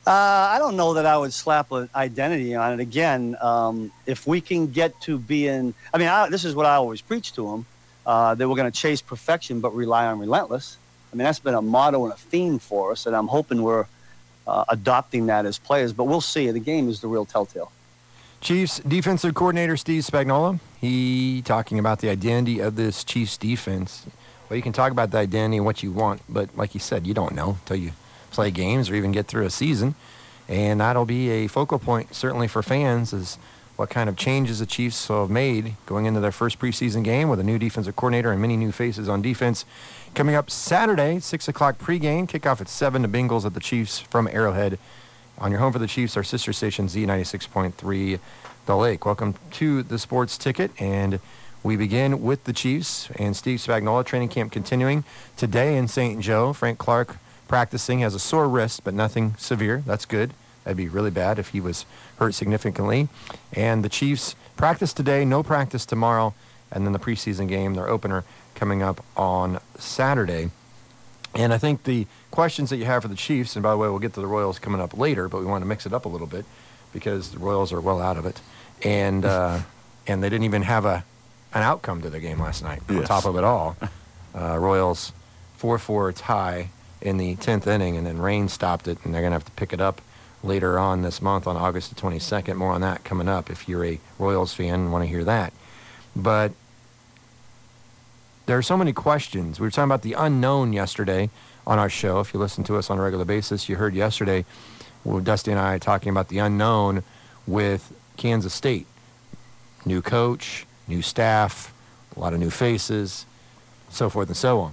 I don't know that I would slap an identity on it. Again, if we can get to being, this is what I always preach to them, that we're going to chase perfection but rely on relentless. I mean, that's been a motto and a theme for us, and I'm hoping we're adopting that as players. But we'll see. The game is the real telltale. Chiefs defensive coordinator Steve Spagnuolo, he talking about the identity of this Chiefs defense. Well, you can talk about the identity and what you want, but like you said, you don't know until you play games or even get through a season. And that'll be a focal point, certainly for fans, is what kind of changes the Chiefs have made going into their first preseason game with a new defensive coordinator and many new faces on defense. Coming up Saturday, 6 o'clock pregame, kickoff at 7 to Bengals at the Chiefs from Arrowhead. On your home for the Chiefs, our sister station, Z96.3 The Lake. Welcome to the Sports Ticket, and we begin with the Chiefs and Steve Spagnuolo. Training camp continuing today in St. Joe. Frank Clark practicing, has a sore wrist, but nothing severe. That's good. That'd be really bad if he was hurt significantly. And the Chiefs practice today, no practice tomorrow, and then the preseason game, their opener, coming up on Saturday. And I think the questions that you have for the Chiefs, and by the way, we'll get to the Royals coming up later, but we want to mix it up a little bit because the Royals are well out of it. And and they didn't even have an outcome to the game last night. Yes. On top of it all, Royals 4-4 tie in the 10th inning, and then rain stopped it, and they're going to have to pick it up later on this month on August the 22nd. More on that coming up if you're a Royals fan and want to hear that. But there are so many questions. We were talking about the unknown yesterday on our show. If you listen to us on a regular basis, you heard yesterday Dusty and I talking about the unknown with Kansas State. New coach, new staff, a lot of new faces, so forth and so on.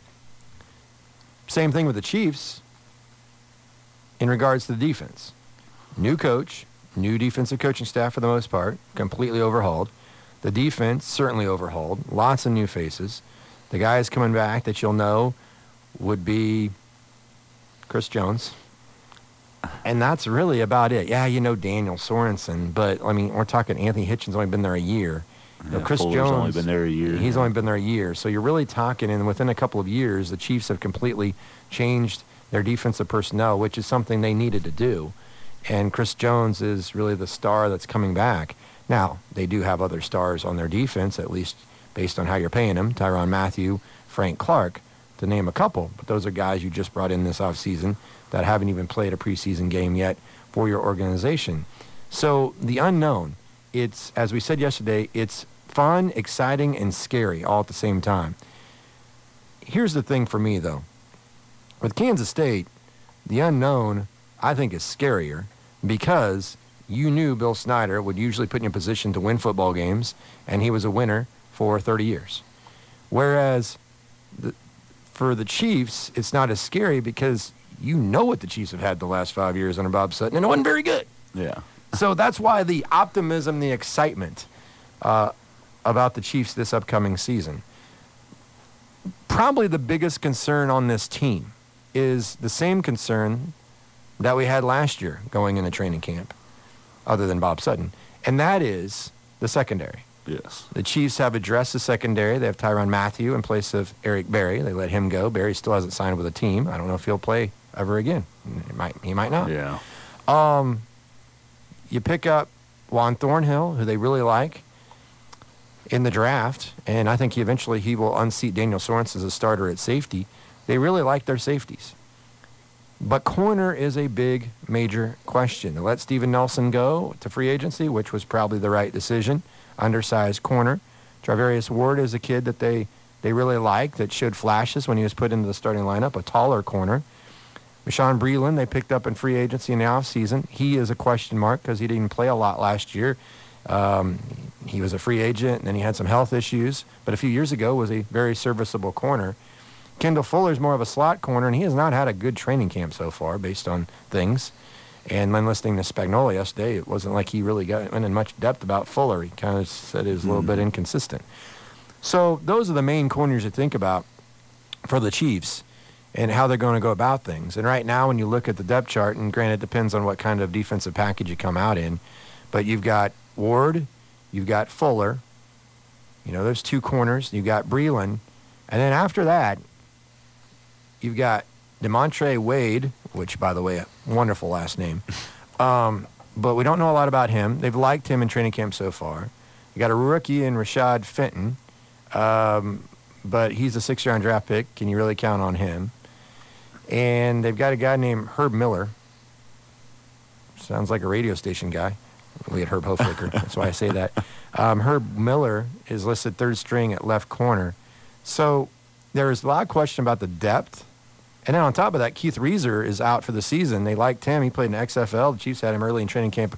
Same thing with the Chiefs in regards to the defense. New coach, new defensive coaching staff for the most part, completely overhauled. The defense certainly overhauled, lots of new faces. The guys coming back that you'll know would be Chris Jones. And that's really about it. Yeah, you know Daniel Sorensen, but, I mean, we're talking Anthony Hitchens only been there a year. Yeah, Chris Fuller's Jones only been there a year. He's only been there a year. So you're really talking, and within a couple of years, the Chiefs have completely changed their defensive personnel, which is something they needed to do. And Chris Jones is really the star that's coming back. Now, they do have other stars on their defense, at least based on how you're paying them. Tyrann Mathieu, Frank Clark, to name a couple. But those are guys you just brought in this offseason that haven't even played a preseason game yet for your organization. So the unknown, it's, as we said yesterday, it's fun, exciting, and scary all at the same time. Here's the thing for me, though. With Kansas State, the unknown, I think, is scarier because you knew Bill Snyder would usually put you in position to win football games, and he was a winner for 30 years. Whereas for the Chiefs, it's not as scary because you know what the Chiefs have had the last 5 years under Bob Sutton, and it wasn't very good. Yeah. So that's why the optimism, the excitement about the Chiefs this upcoming season. Probably the biggest concern on this team is the same concern that we had last year going into training camp, other than Bob Sutton, and that is the secondary. Yes. The Chiefs have addressed the secondary. They have Tyrann Mathieu in place of Eric Berry. They let him go. Berry still hasn't signed with a team. I don't know if he'll play ever again. He might not. Yeah. You pick up Juan Thornhill, who they really like, in the draft, and I think eventually he will unseat Daniel Sorensen as a starter at safety. They really like their safeties. But corner is a big, major question. They let Steven Nelson go to free agency, which was probably the right decision. Undersized corner. Travarius Ward is a kid that they really like, that showed flashes when he was put into the starting lineup, a taller corner. Bashaud Breeland, they picked up in free agency in the offseason. He is a question mark because he didn't play a lot last year. He was a free agent, and then he had some health issues. But a few years ago was a very serviceable corner. Kendall Fuller is more of a slot corner, and he has not had a good training camp so far based on things. And when listening to Spagnuolo yesterday, it wasn't like he really went in much depth about Fuller. He kind of said he was a little bit inconsistent. So those are the main corners to think about for the Chiefs and how they're going to go about things. And right now, when you look at the depth chart, and granted, it depends on what kind of defensive package you come out in, but you've got Ward, you've got Fuller, those two corners, you've got Breeland, and then after that, you've got DeMontre Wade, which, by the way, a wonderful last name. But we don't know a lot about him. They've liked him in training camp so far. You got a rookie in Rashad Fenton, but he's a 6th-round draft pick. Can you really count on him? And they've got a guy named Herb Miller. Sounds like a radio station guy. We had Herb Hoflicker. That's why I say that. Herb Miller is listed 3rd string at left corner. So there's a lot of question about the depth. And then on top of that, Keith Reeser is out for the season. They liked him. He played in the XFL. The Chiefs had him early in training camp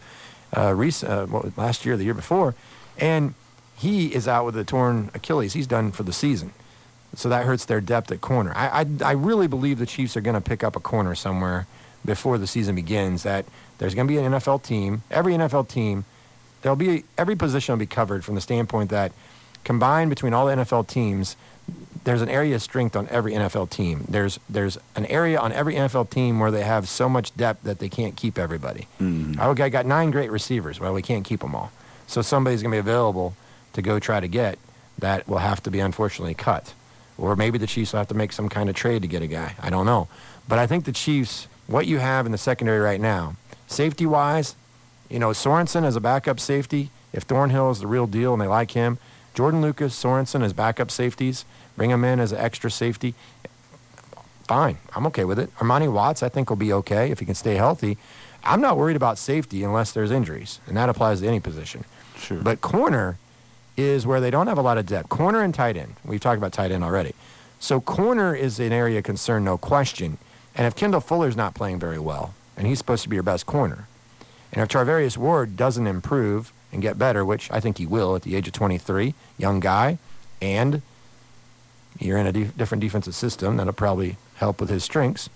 last year, the year before. And he is out with a torn Achilles. He's done for the season. So that hurts their depth at corner. I really believe the Chiefs are going to pick up a corner somewhere before the season begins, that there's going to be an NFL team. Every NFL team, every position will be covered from the standpoint that combined between all the NFL teams, there's an area of strength on every NFL team. There's an area on every NFL team where they have so much depth that they can't keep everybody. Mm-hmm. I got 9 great receivers. Well, we can't keep them all. So somebody's going to be available to go try to get that will have to be unfortunately cut. Or maybe the Chiefs will have to make some kind of trade to get a guy. I don't know. But I think the Chiefs, what you have in the secondary right now, safety-wise, Sorensen as a backup safety, if Thornhill is the real deal and they like him, Jordan Lucas, Sorensen as backup safeties, bring them in as an extra safety, fine. I'm okay with it. Armani Watts, I think, will be okay if he can stay healthy. I'm not worried about safety unless there's injuries, and that applies to any position. Sure. But corner is where they don't have a lot of depth. Corner and tight end. We've talked about tight end already. So corner is an area of concern, no question. And if Kendall Fuller's not playing very well, and he's supposed to be your best corner, and if Charvarius Ward doesn't improve and get better, which I think he will at the age of 23, young guy, and you're in a different defensive system, that'll probably help with his strengths.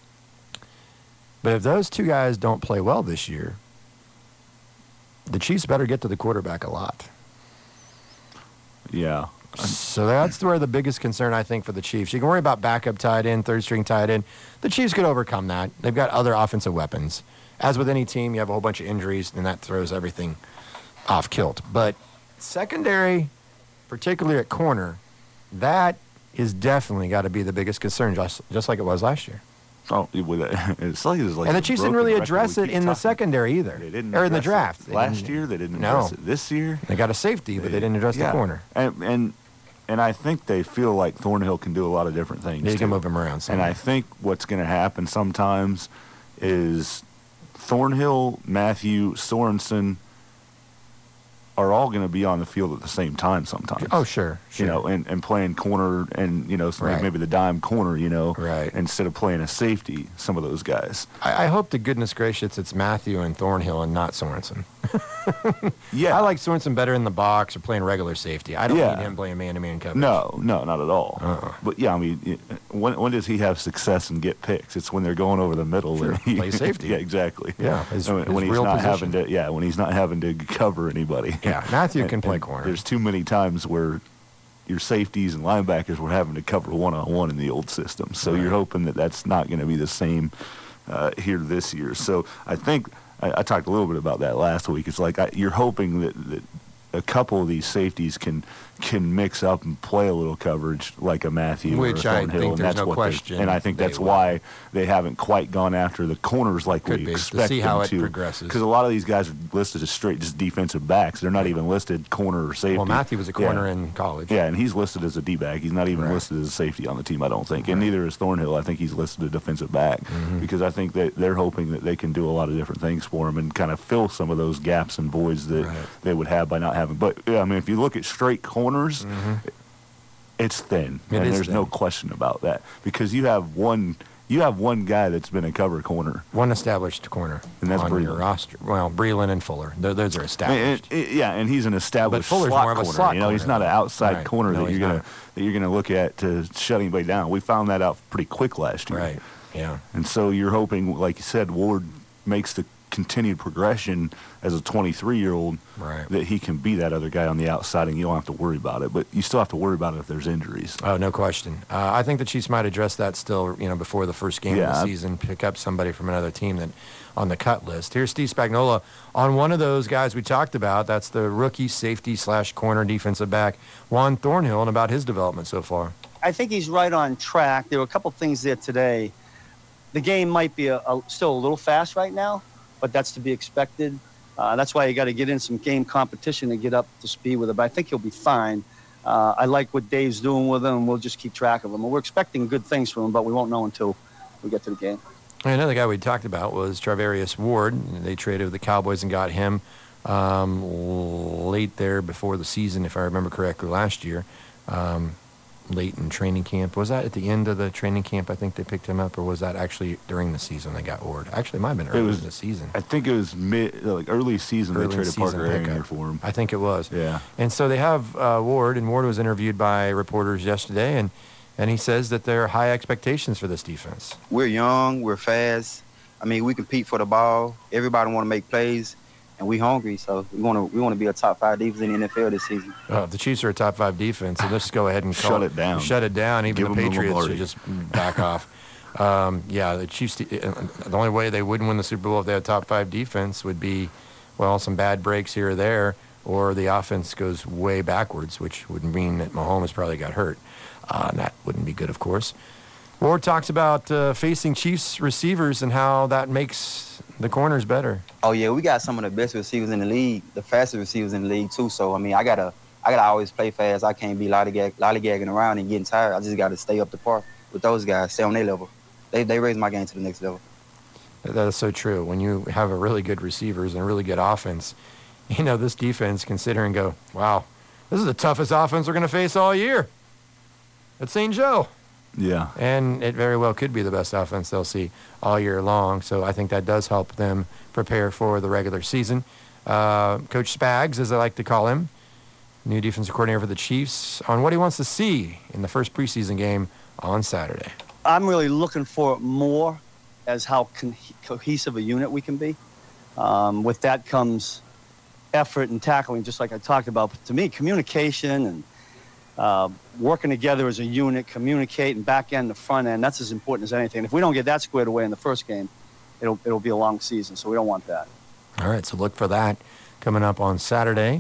But if those 2 guys don't play well this year, the Chiefs better get to the quarterback a lot. Yeah. So that's where the biggest concern, I think, for the Chiefs. You can worry about backup tight end, 3rd-string tight end. The Chiefs could overcome that. They've got other offensive weapons. As with any team, you have a whole bunch of injuries, and that throws everything off kilt. But secondary, particularly at corner, that is definitely got to be the biggest concern, just like it was last year. Oh, it's like and the Chiefs didn't really address it in the secondary either, They didn't or in the draft. Last year, they didn't address it. This year, they got a safety, but they didn't address the corner. And I think they feel like Thornhill can do a lot of different things. They can move him around. And I think what's going to happen sometimes is Thornhill, Matthew, Sorensen are all going to be on the field at the same time sometimes. Oh, sure. And playing corner and, Right. maybe the dime corner, Right. instead of playing a safety, some of those guys. I hope to goodness gracious it's Matthew and Thornhill and not Sorensen. Yeah. I like Sorensen better in the box or playing regular safety. I don't need him playing man-to-man coverage. No, not at all. But, yeah, I mean, when does he have success and get picks? It's when they're going over the middle. Sure. And Play safety. Yeah, exactly. Yeah, when he's real not position. when he's not having to cover anybody. Yeah, Matthew can And- play and corner. There's too many times where your safeties and linebackers were having to cover one-on-one in the old system. So Right. you're hoping that that's not going to be the same here this year. So I think I talked a little bit about that last week. It's like you're hoping that a couple of these safeties can mix up and play a little coverage like a Matthew Which or a I Thornhill, think and there's that's no what question and I think they that's will. why they haven't quite gone after the corners like Could we be, to expect see them how it to. progresses. Because a lot of these guys are listed as straight just defensive backs. They're not even listed corner or safety. Well, Matthew was a corner Yeah. in college. Yeah, and he's listed as a D-back. He's not even Right. listed as a safety on the team, I don't think. And Right. neither is Thornhill. I think he's listed as a defensive back because I think that they're hoping that they can do a lot of different things for him and kind of fill some of those gaps and voids that Right. they would have by not having. But, yeah, I mean, if you look at straight corners, it's thin. It and is there's thin. no question about that because you have one guy that's been a cover corner. One established corner And that's on your Breland. roster. Well, Breland and Fuller. Those are established. And he's an established But Fuller's slot more of a corner. slot He's corner, not an though. outside Right. corner No, that he's you're not. gonna look at to shut anybody down. We found that out pretty quick last year. Right. Yeah. And so you're hoping, like you said, Ward makes the continued progression as a 23-year-old Right. that he can be that other guy on the outside, and you don't have to worry about it. But you still have to worry about it if there's injuries. Oh, no question. I think the Chiefs might address that still, before the first game of Yeah. the season, pick up somebody from another team that on the cut list. Here's Steve Spagnuolo on one of those guys we talked about. That's the rookie safety / corner defensive back, Juan Thornhill, and about his development so far. I think he's right on track. There were a couple things there today the game might be still a little fast right now, but that's to be expected. That's why you got to get in some game competition to get up to speed with it. But I think he'll be fine. I like what Dave's doing with him, and we'll just keep track of him. And we're expecting good things from him, but we won't know until we get to the game. Another guy we talked about was Charvarius Ward. They traded with the Cowboys and got him late there before the season, if I remember correctly, last year. Late in training camp. Was that at the end of the training camp, I think they picked him up, or was that actually during the season they got Ward? Actually, it might have been early in the season. I think it was early season they traded Parker Ehinger for him. I think it was. Yeah. And so they have Ward, and Ward was interviewed by reporters yesterday, and he says that there are high expectations for this defense. We're young, we're fast. I mean, we compete for the ball. Everybody want to make plays. And we hungry, so we want to be a top 5 defense in the NFL this season. The Chiefs are a top 5 defense, so let's go ahead and shut it down. Shut it down. Even the Patriots should just back off. The Chiefs. The only way they wouldn't win the Super Bowl if they had a top 5 defense would be, well, some bad breaks here or there, or the offense goes way backwards, which would mean that Mahomes probably got hurt. And that wouldn't be good, of course. Ward talks about facing Chiefs receivers and how that makes the corners better. Oh yeah, we got some of the best receivers in the league, the fastest receivers in the league too. So I mean, I gotta always play fast. I can't be lollygagging around and getting tired. I just gotta stay up to par with those guys, stay on their level. They raise my game to the next level. That is so true. When you have a really good receivers and a really good offense, this defense can sit here and go, wow, this is the toughest offense we're going to face all year at St. Joe. Yeah. And it very well could be the best offense they'll see all year long. So I think that does help them prepare for the regular season. Coach Spags, as I like to call him, new defensive coordinator for the Chiefs, on what he wants to see in the first preseason game on Saturday. I'm really looking for more as how cohesive a unit we can be. With that comes effort and tackling, just like I talked about. But to me, communication and working together as a unit, communicating back end to front end, that's as important as anything. If we don't get that squared away in the first game, it'll be a long season, so we don't want that. All right, so look for that coming up on Saturday.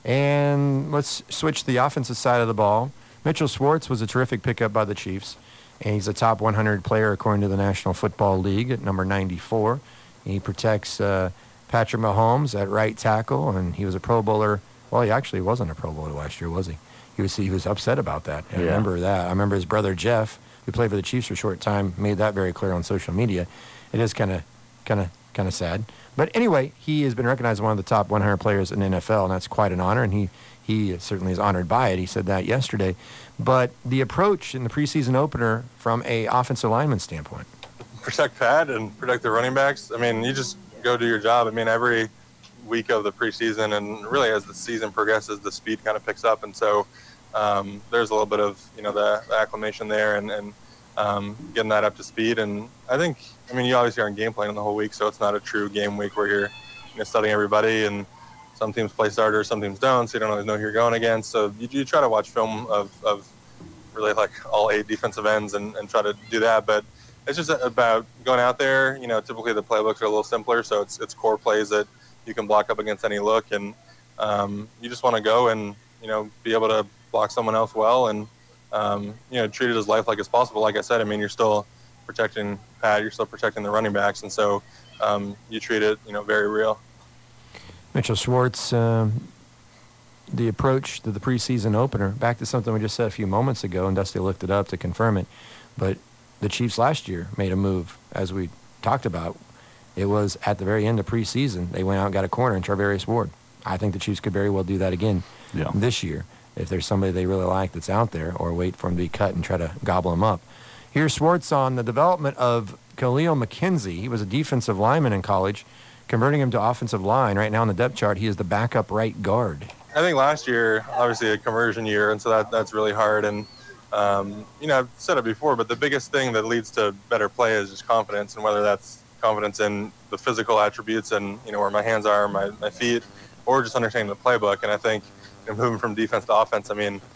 And let's switch to the offensive side of the ball. Mitchell Schwartz was a terrific pickup by the Chiefs, and he's a top 100 player according to the National Football League at number 94. He protects Patrick Mahomes at right tackle, and he was a Pro Bowler. Well, he actually wasn't a Pro Bowler last year, was he? He was upset about that. I remember that. I remember his brother Jeff, who played for the Chiefs for a short time, made that very clear on social media. It is kind of sad. But anyway, he has been recognized as one of the top 100 players in the NFL, and that's quite an honor, and he certainly is honored by it. He said that yesterday. But the approach in the preseason opener from a offensive lineman standpoint. Protect Pat and protect the running backs. I mean, you just go do your job. I mean, every week of the preseason and really as the season progresses, the speed kind of picks up. And so there's a little bit of, the acclimation there and getting that up to speed. And I think, you obviously aren't game planning the whole week, so it's not a true game week where you're studying everybody, and some teams play starters, some teams don't, so you don't always know who you're going against. So you try to watch film of really like all 8 defensive ends and try to do that. But it's just about going out there. Typically the playbooks are a little simpler, so it's core plays that you can block up against any look, and you just want to go and be able to block someone else well and treat it as lifelike as possible. Like I said, you're still protecting Pat, you're still protecting the running backs, and so you treat it very real. Mitchell Schwartz, the approach to the preseason opener, back to something we just said a few moments ago, and Dusty looked it up to confirm it, but the Chiefs last year made a move, as we talked about. It was at the very end of preseason. They went out and got a corner in Charvarius Ward. I think the Chiefs could very well do that again this year if there's somebody they really like that's out there, or wait for him to be cut and try to gobble him up. Here's Schwartz on the development of Khalil McKenzie. He was a defensive lineman in college, converting him to offensive line. Right now on the depth chart, he is the backup right guard. I think last year, obviously a conversion year, and so that's really hard. And, I've said it before, but the biggest thing that leads to better play is just confidence, and whether that's confidence in the physical attributes and, where my hands are, my feet, or just understanding the playbook. And I think moving from defense to offense,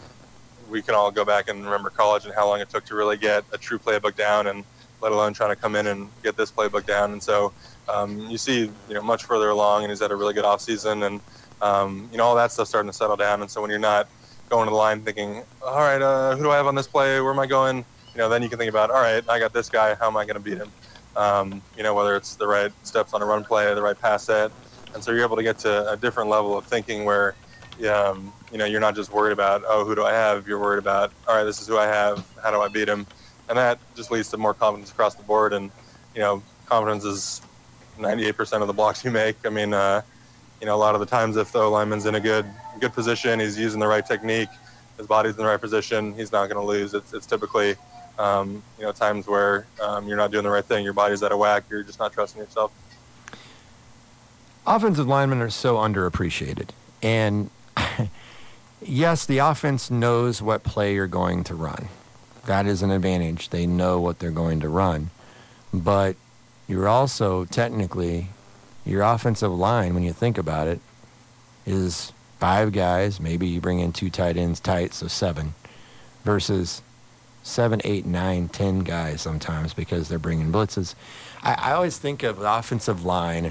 we can all go back and remember college and how long it took to really get a true playbook down, and let alone trying to come in and get this playbook down. And so you see, much further along, and he's had a really good offseason, and, all that stuff's starting to settle down. And so when you're not going to the line thinking, all right, who do I have on this play? Where am I going? Then you can think about, all right, I got this guy. How am I going to beat him? Whether it's the right steps on a run play, the right pass set. And so you're able to get to a different level of thinking where, you're not just worried about, oh, who do I have? You're worried about, all right, this is who I have. How do I beat him? And that just leads to more confidence across the board. And, confidence is 98% of the blocks you make. I mean, a lot of the times if the O-lineman's in a good position, he's using the right technique, his body's in the right position, he's not going to lose. It's typically, times where you're not doing the right thing. Your body's out of whack. You're just not trusting yourself. Offensive linemen are so underappreciated. And yes, the offense knows what play you're going to run. That is an advantage. They know what they're going to run. But you're also technically, your offensive line, when you think about it, is 5 guys. Maybe you bring in 2 tight ends tight, so 7, versus 7, 8, 9, 10 guys sometimes because they're bringing blitzes. I always think of the offensive line.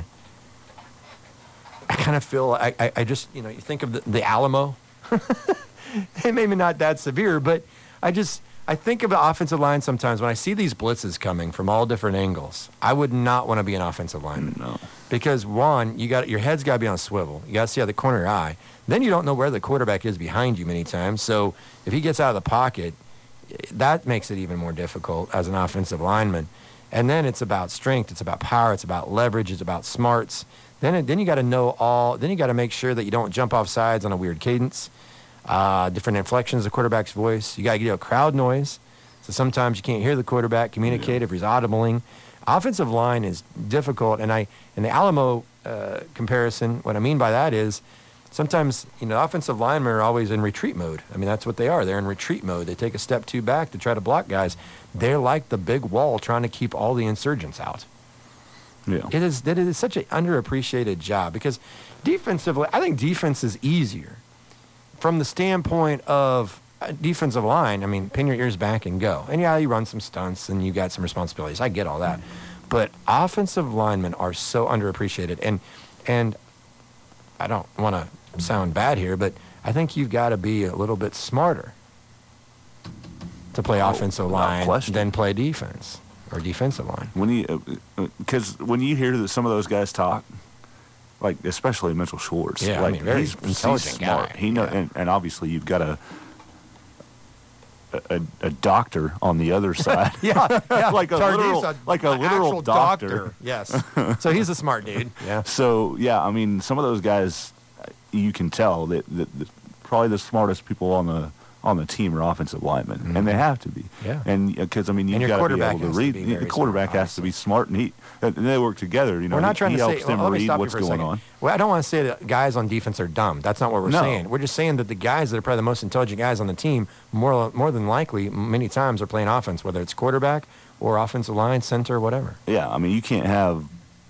I kind of feel, I just, you think of the Alamo. It may be not that severe, but I think of the offensive line sometimes when I see these blitzes coming from all different angles. I would not want to be an offensive lineman. No. Because one, your head's got to be on a swivel. You got to see out the corner of your eye. Then you don't know where the quarterback is behind you many times. So if he gets out of the pocket, that makes it even more difficult as an offensive lineman. And then it's about strength, it's about power, it's about leverage, it's about smarts. Then you got to know all. Then you got to make sure that you don't jump off sides on a weird cadence. Different inflections of the quarterback's voice. You got to get a crowd noise. So sometimes you can't hear the quarterback communicate if he's audibling. Offensive line is difficult. And in the Alamo comparison, what I mean by that is sometimes, offensive linemen are always in retreat mode. I mean, that's what they are. They're in retreat mode. They take a step 2 back to try to block guys. They're like the big wall trying to keep all the insurgents out. Yeah. It is such an underappreciated job because defensively, I think defense is easier from the standpoint of defensive line. I mean, pin your ears back and go. And yeah, you run some stunts and you got some responsibilities. I get all that. But offensive linemen are so underappreciated. And I don't want to sound bad here, but I think you've got to be a little bit smarter to play offensive line than play defense. Or defensive line. Because when you hear that some of those guys talk, like especially Mitchell Schwartz, very intelligent smart. guy. He know, and obviously you've got a doctor on the other side. yeah, like a literal doctor. Yes. So he's a smart dude. Yeah. So yeah, I mean, some of those guys, you can tell that probably the smartest people on the team are offensive linemen, and they have to be. Yeah. And because you've got to be able to read. The quarterback has to be smart, and they work together. We're not trying to helps say. them Let me read stop what's you for a going second. on. Well, I don't want to say that guys on defense are dumb. That's not what we're No. saying. We're just saying that the guys that are probably the most intelligent guys on the team, more than likely, many times are playing offense, whether it's quarterback or offensive line, center, whatever. Yeah, I mean, you can't have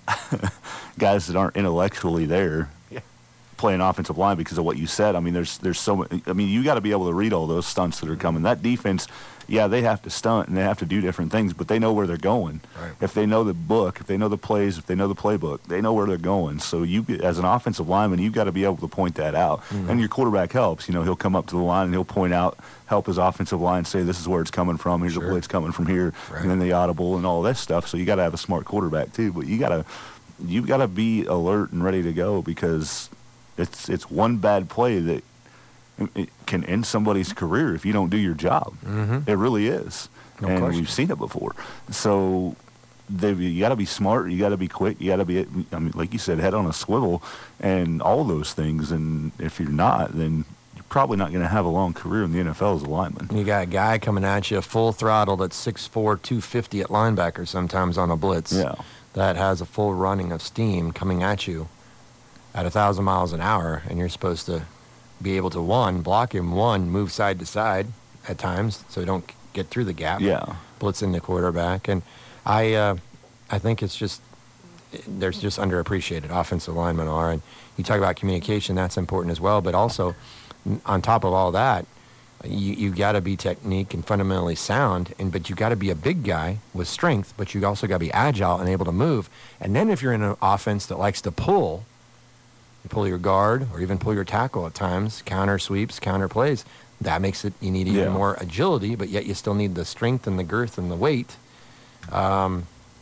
guys that aren't intellectually there. Playing offensive line because of what you said. I mean, there's so much. I mean, you got to be able to read all those stunts that are coming. That defense, they have to stunt and they have to do different things, but they know where they're going. Right. If they know the book, if they know the plays, if they know the playbook, they know where they're going. So you, as an offensive lineman, you've got to be able to point that out. Mm-hmm. And your quarterback helps. He'll come up to the line and he'll point out, help his offensive line say, this is where it's coming from. Here's the blitz coming from here, right. And then the audible and all that stuff. So you got to have a smart quarterback too. But you've got to be alert and ready to go because it's one bad play that it can end somebody's career if you don't do your job. Mm-hmm. It really is. No and question. We've seen it before. So you got to be smart. You got to be quick. You got to be, like you said, head on a swivel and all those things. And if you're not, then you're probably not going to have a long career in the NFL as a lineman. You got a guy coming at you full throttle that's 6'4", 250 at linebacker sometimes on a blitz. Yeah. That has a full running of steam coming at you at 1,000 miles an hour, and you're supposed to be able to, block him, move side to side at times so you don't get through the gap. Yeah. Blitz in the quarterback. And I think it's just, they're just underappreciated, offensive linemen are. And you talk about communication, that's important as well. But also, on top of all that, you got to be technique and fundamentally sound, but you got to be a big guy with strength, but you also got to be agile and able to move. And then if you're in an offense that likes to pull your guard or even pull your tackle at times, counter sweeps, counter plays, that makes it, you need even more agility, but yet you still need the strength and the girth and the weight. And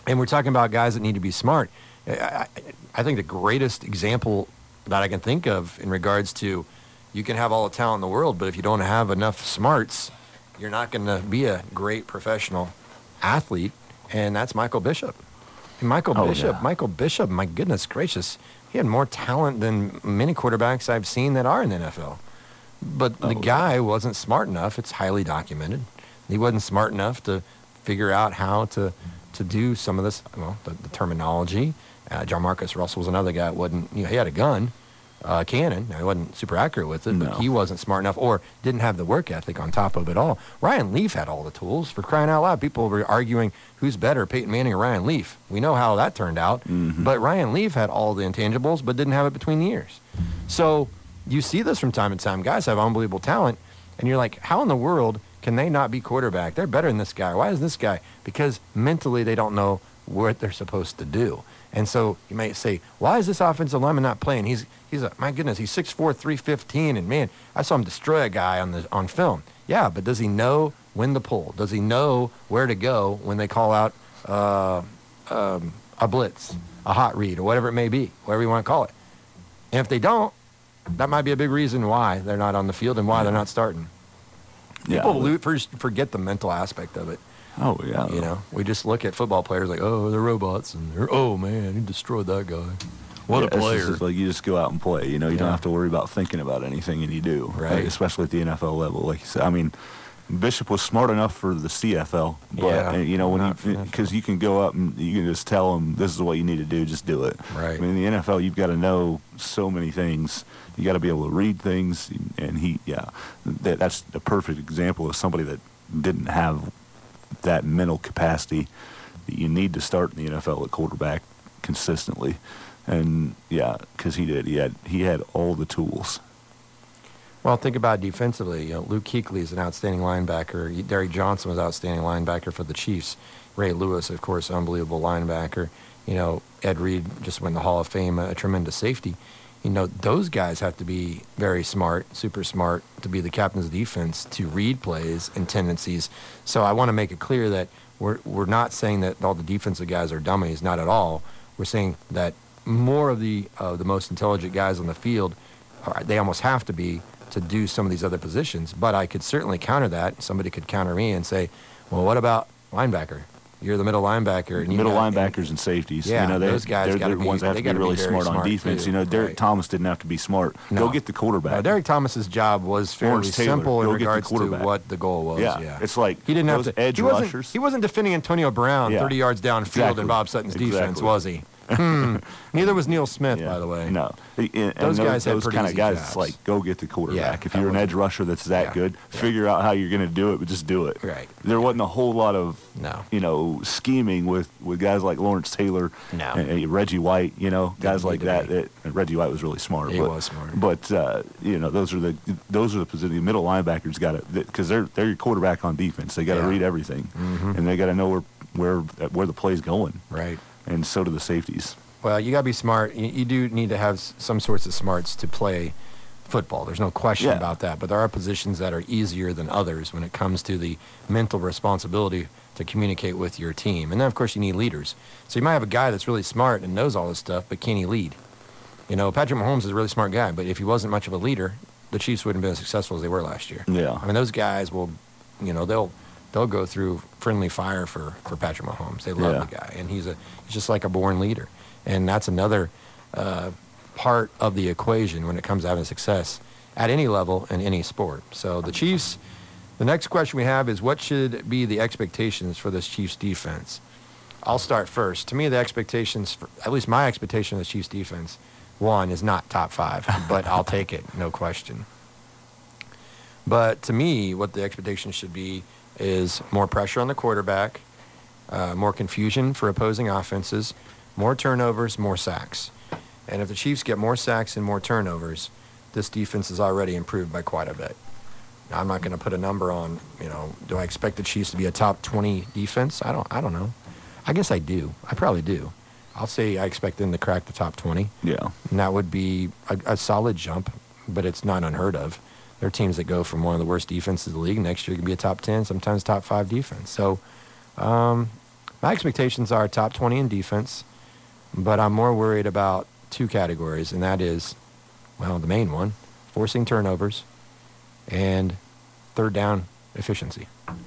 And we're talking about guys that need to be smart. I think the greatest example that I can think of in regards to you can have all the talent in the world, but if you don't have enough smarts, you're not going to be a great professional athlete, and that's Michael Bishop. And Michael Bishop, my goodness gracious, he had more talent than many quarterbacks I've seen that are in the NFL. But the guy wasn't smart enough. It's highly documented. He wasn't smart enough to figure out how to do some of this, the terminology. John Marcus Russell was another guy that wasn't, he had a gun, cannon. Now, he wasn't super accurate with it, but he wasn't smart enough or didn't have the work ethic on top of it all. Ryan Leaf had all the tools, for crying out loud. People were arguing who's better, Peyton Manning or Ryan Leaf. We know how that turned out. But Ryan Leaf had all the intangibles but didn't have it between the ears. So you see this from time to time. Guys have unbelievable talent, and you're like, how in the world can they not be quarterback? They're better than this guy. Why is this guy? Because mentally they don't know what they're supposed to do. And so you might say, why is this offensive lineman not playing? He's my goodness, he's 6'4", 315, and man, I saw him destroy a guy on film. Yeah, but does he know when to pull? Does he know where to go when they call out a blitz, a hot read, or whatever it may be, whatever you want to call it? And if they don't, that might be a big reason why they're not on the field and why they're not starting. People forget the mental aspect of it. Oh, yeah. We just look at football players like, oh, they're robots, and oh, man, he destroyed that guy. What a player. It's like you just go out and play. You don't have to worry about thinking about anything, and you do. Right. Like, especially at the NFL level. Like you said, I mean, Bishop was smart enough for the CFL. But, because you can go up and you can just tell them, this is what you need to do, just do it. Right. I mean, in the NFL, you've got to know so many things. You got to be able to read things, and that's a perfect example of somebody that didn't have that mental capacity that you need to start in the NFL at quarterback consistently. And because he did. He had all the tools. Well, think about defensively. Luke Kuechly is an outstanding linebacker. Derek Johnson was outstanding linebacker for the Chiefs. Ray Lewis, of course, unbelievable linebacker. Ed Reed just went in the Hall of Fame, a tremendous safety. Those guys have to be very smart, super smart, to be the captains of defense, to read plays and tendencies. So I want to make it clear that we're not saying that all the defensive guys are dummies, not at all. We're saying that more of the most intelligent guys on the field, they almost have to be to do some of these other positions. But I could certainly counter that. Somebody could counter me and say, well, what about linebacker? You're the middle linebacker. And linebackers and safeties. Those guys they're the ones that have to be really smart on defense. Too. Derek Thomas didn't have to be smart. No. Go get the quarterback. No, Derek Thomas's job was fairly simple in regards to what the goal was. Yeah. It's like he didn't have to edge rushers. He wasn't defending Antonio Brown 30 yards downfield in Bob Sutton's defense, was he? Neither was Neil Smith, by the way. No. Those guys had pretty kind of easy guys, jobs. it's like, go get the quarterback. Yeah, if you're an edge rusher that's that good, figure out how you're going to do it, but just do it. Right. There wasn't a whole lot of, scheming with guys like Lawrence Taylor and Reggie White, guys like that. Reggie White was really smart. He was smart. But, those are the positions. The middle linebackers got it, because they're your quarterback on defense. They got to read everything, and they got to know where the play's going. Right. And so do the safeties. Well, you got to be smart. You do need to have some sorts of smarts to play football. There's no question about that. But there are positions that are easier than others when it comes to the mental responsibility to communicate with your team. And then, of course, you need leaders. So you might have a guy that's really smart and knows all this stuff, but can he lead? Patrick Mahomes is a really smart guy, but if he wasn't much of a leader, the Chiefs wouldn't have been as successful as they were last year. Yeah. I mean, those guys will, they'll go through friendly fire for Patrick Mahomes. They love the guy, and he's just like a born leader. And that's another part of the equation when it comes out of success at any level in any sport. So the Chiefs, the next question we have is, what should be the expectations for this Chiefs defense? I'll start first. To me, the expectations, at least my expectation of the Chiefs defense, one, is not top 5, but I'll take it, no question. But to me, what the expectation should be is more pressure on the quarterback, more confusion for opposing offenses, more turnovers, more sacks. And if the Chiefs get more sacks and more turnovers, this defense is already improved by quite a bit. Now, I'm not going to put a number on, do I expect the Chiefs to be a top 20 defense? I don't know. I guess I do. I probably do. I'll say I expect them to crack the top 20. Yeah. And that would be a solid jump, but it's not unheard of. There are teams that go from one of the worst defenses in the league. Next year can be a top 10, sometimes top 5 defense. So My expectations are top 20 in defense, but I'm more worried about two categories, and that is, well, the main one, forcing turnovers and third down efficiency.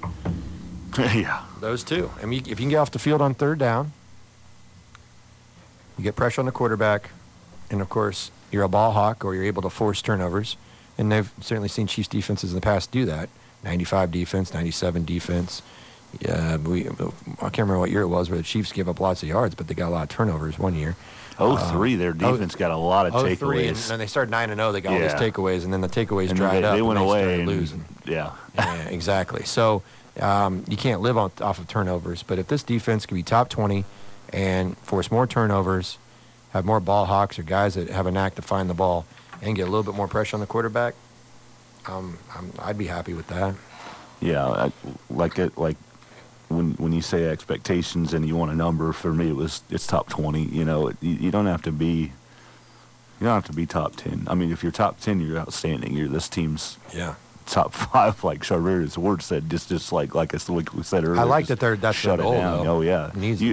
Yeah. Those two. I mean, if you can get off the field on third down, you get pressure on the quarterback, and of course, you're a ball hawk or you're able to force turnovers. And they've certainly seen Chiefs defenses in the past do that. 95 defense, 97 defense. I can't remember what year it was where the Chiefs gave up lots of yards, but they got a lot of turnovers one year. 03, their defense got a lot of 03, takeaways. and then they started 9-0. They got all these Yeah. takeaways, and then the takeaways And dried up. they went and away started and losing. Yeah. Yeah, exactly. So you can't live off of turnovers. But if this defense can be top 20 and force more turnovers, have more ball hawks or guys that have a knack to find the ball, and get a little bit more pressure on the quarterback, I'd be happy with that. Yeah, like when you say expectations and you want a number, for me it's top 20. You know, you don't have to be top 10. I mean, if you're top 10, you're outstanding. You're this team's top 5, like Charvarius Ward said. Just like we said earlier. I like that that's shut their it goal, down. though. Oh yeah,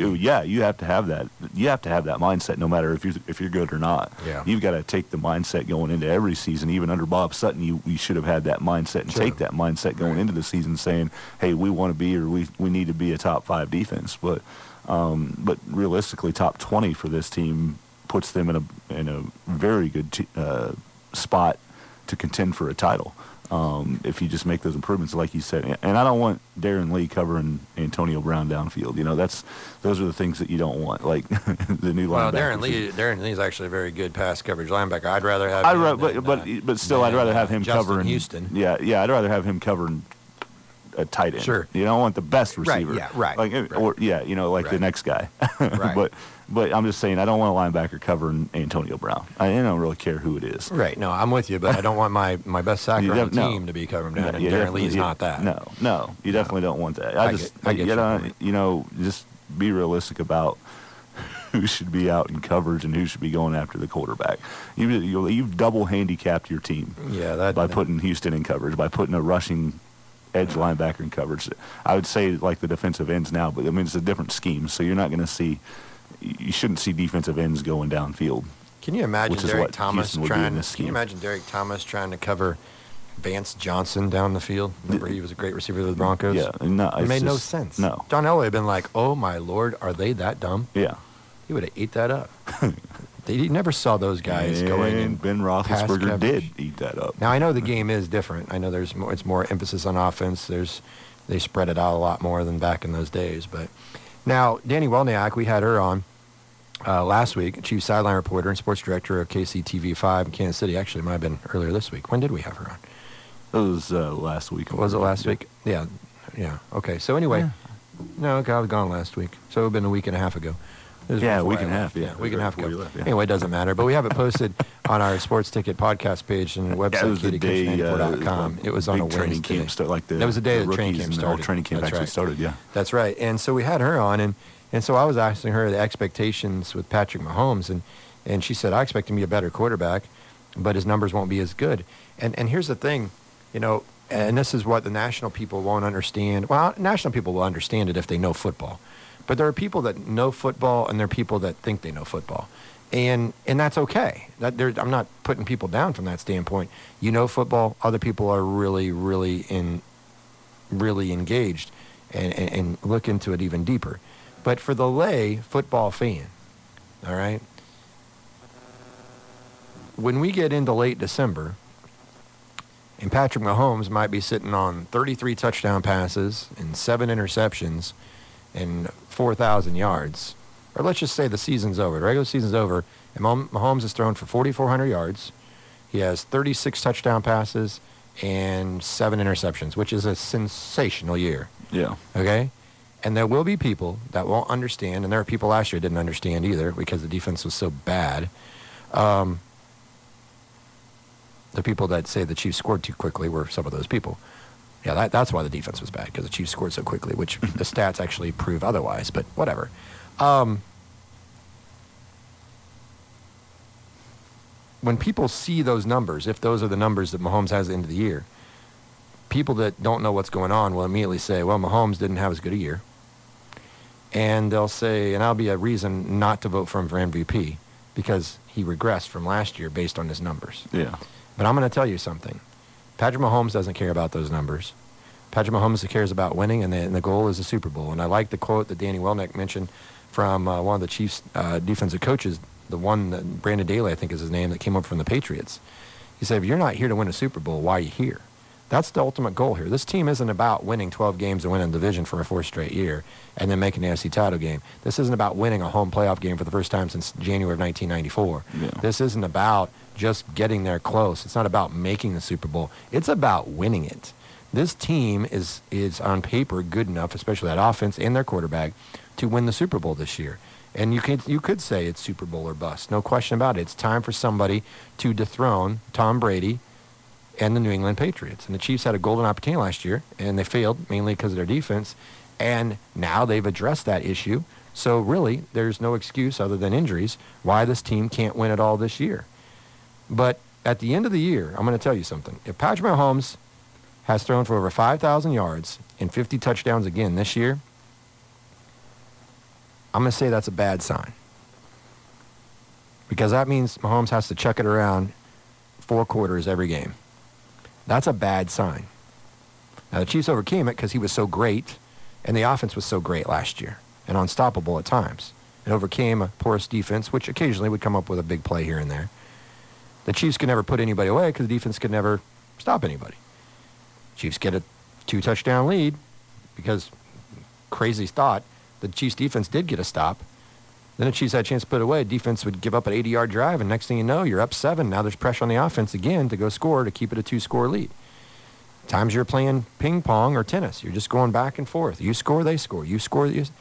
you have to have that. You have to have that mindset, no matter if you're good or not. Yeah. You've got to take the mindset going into every season. Even under Bob Sutton, you should have had that mindset and Sure. take that mindset going into the season, saying, "Hey, we want to be, or we need to be a top 5 defense." But realistically, top 20 for this team puts them in a very good spot to contend for a title. If you just make those improvements, like you said. And I don't want Darren Lee covering Antonio Brown downfield. You know, those are the things that you don't want, like the new Well, linebacker. Darren Lee is actually a very good pass coverage linebacker. I'd rather have him but still, I'd rather have him Justin covering Houston. Yeah, I'd rather have him covering a tight end. Sure. You don't want the best Right, receiver. yeah, right, Like, right. Or the Right. next guy. Right. But I'm just saying, I don't want a linebacker covering Antonio Brown. I don't really care who it is. Right. No, I'm with you, but I don't want my best sacker You on the def- no. team to be covering down, and You Darren definitely- Lee's not that. No, you definitely don't want that. I get your point. Just be realistic about who should be out in coverage and who should be going after the quarterback. You've double handicapped your team Yeah, by putting Houston in coverage, by putting a rushing edge linebacker in coverage. I would say like the defensive ends now, but I mean it's a different scheme, so you're not going to see. You shouldn't see defensive ends going downfield. Can you imagine Which is Derek what Thomas Houston would do in trying? this Can you scheme. imagine Derek Thomas trying to cover Vance Johnson down the field? Remember, he was a great receiver for the Broncos. Yeah, no, It it's made no just- sense. No, John Elway had been like, "Oh my lord, are they that dumb?" yeah. He would have ate that up. He never saw those guys going in. And Ben pass Roethlisberger coverage. did eat that up. Now I know the game is different. I know it's more emphasis on offense. They spread it out a lot more than back in those days. But now Danny Welniak, we had her on last week, chief sideline reporter and sports director of KCTV5 in Kansas City. Actually, it might have been earlier this week. When did we have her on? It was last week. Was it last week? Yeah. Okay. So anyway, no, I was gone last week. So it would have been a week and a half ago. It was Yeah, a before week I and a left. half, yeah. Week and a half Before ago. you left, yeah. Anyway, it doesn't matter. But we have it posted on our Sports Ticket podcast page and Yeah, website, it was the day KDK94.com. It was on a big training Wednesday. camp start, like the That was the day the rookies training camp and the whole started. training camp That's actually right. started. Yeah. That's right. And so we had her on, and so I was asking her the expectations with Patrick Mahomes, and she said, I expect him to be a better quarterback, but his numbers won't be as good. And here's the thing, and this is what the national people won't understand. Well, national people will understand it if they know football. But there are people that know football, and there are people that think they know football. And that's okay. I'm not putting people down from that standpoint. You know football, other people are really, really engaged and look into it even deeper. But for the lay football fan, all right, when we get into late December, and Patrick Mahomes might be sitting on 33 touchdown passes and 7 interceptions and 4,000 yards, or let's just say the season's over, the regular season's over, and Mahomes has thrown for 4,400 yards. He has 36 touchdown passes and 7 interceptions, which is a sensational year. Yeah. Okay? And there will be people that won't understand, and there are people last year that didn't understand either because the defense was so bad. The people that say the Chiefs scored too quickly were some of those people. Yeah, that's why the defense was bad, because the Chiefs scored so quickly, which the stats actually prove otherwise, but whatever. When people see those numbers, if those are the numbers that Mahomes has at the end of the year, people that don't know what's going on will immediately say, well, Mahomes didn't have as good a year. and they'll say, and that'll be a reason not to vote for him for MVP because he regressed from last year based on his numbers. Yeah. But I'm going to tell you something. Patrick Mahomes doesn't care about those numbers. Patrick Mahomes cares about winning, and the goal is the Super Bowl. And I like the quote that Danny Welnick mentioned from one of the Chiefs' defensive coaches, the one that Brandon Daly, I think is his name, that came up from the Patriots. He said, if you're not here to win a Super Bowl, why are you here? That's the ultimate goal here. This team isn't about winning 12 games and winning the division for a fourth straight year and then making the NFC title game. This isn't about winning a home playoff game for the first time since January of 1994. Yeah. This isn't about just getting there close. It's not about making the Super Bowl. It's about winning it. This team is on paper good enough, especially that offense and their quarterback, to win the Super Bowl this year. And you could say it's Super Bowl or bust. No question about it. It's time for somebody to dethrone Tom Brady and the New England Patriots. And the Chiefs had a golden opportunity last year, and they failed mainly because of their defense. And now they've addressed that issue. So really, there's no excuse other than injuries why this team can't win it all this year. But at the end of the year, I'm going to tell you something. If Patrick Mahomes has thrown for over 5,000 yards and 50 touchdowns again this year, I'm going to say that's a bad sign. Because that means Mahomes has to chuck it around 4 quarters every game. That's a bad sign. Now, the Chiefs overcame it because he was so great, and the offense was so great last year and unstoppable at times. It overcame a porous defense, which occasionally would come up with a big play here and there. The Chiefs could never put anybody away because the defense could never stop anybody. Chiefs get a 2-touchdown lead because crazy thought the Chiefs defense did get a stop. Then the Chiefs had a chance to put it away. Defense would give up an 80-yard drive, and next thing you know, you're up 7. Now there's pressure on the offense again to go score to keep it a 2-score lead. Times you're playing ping pong or tennis. You're just going back and forth. You score, they score. You score. If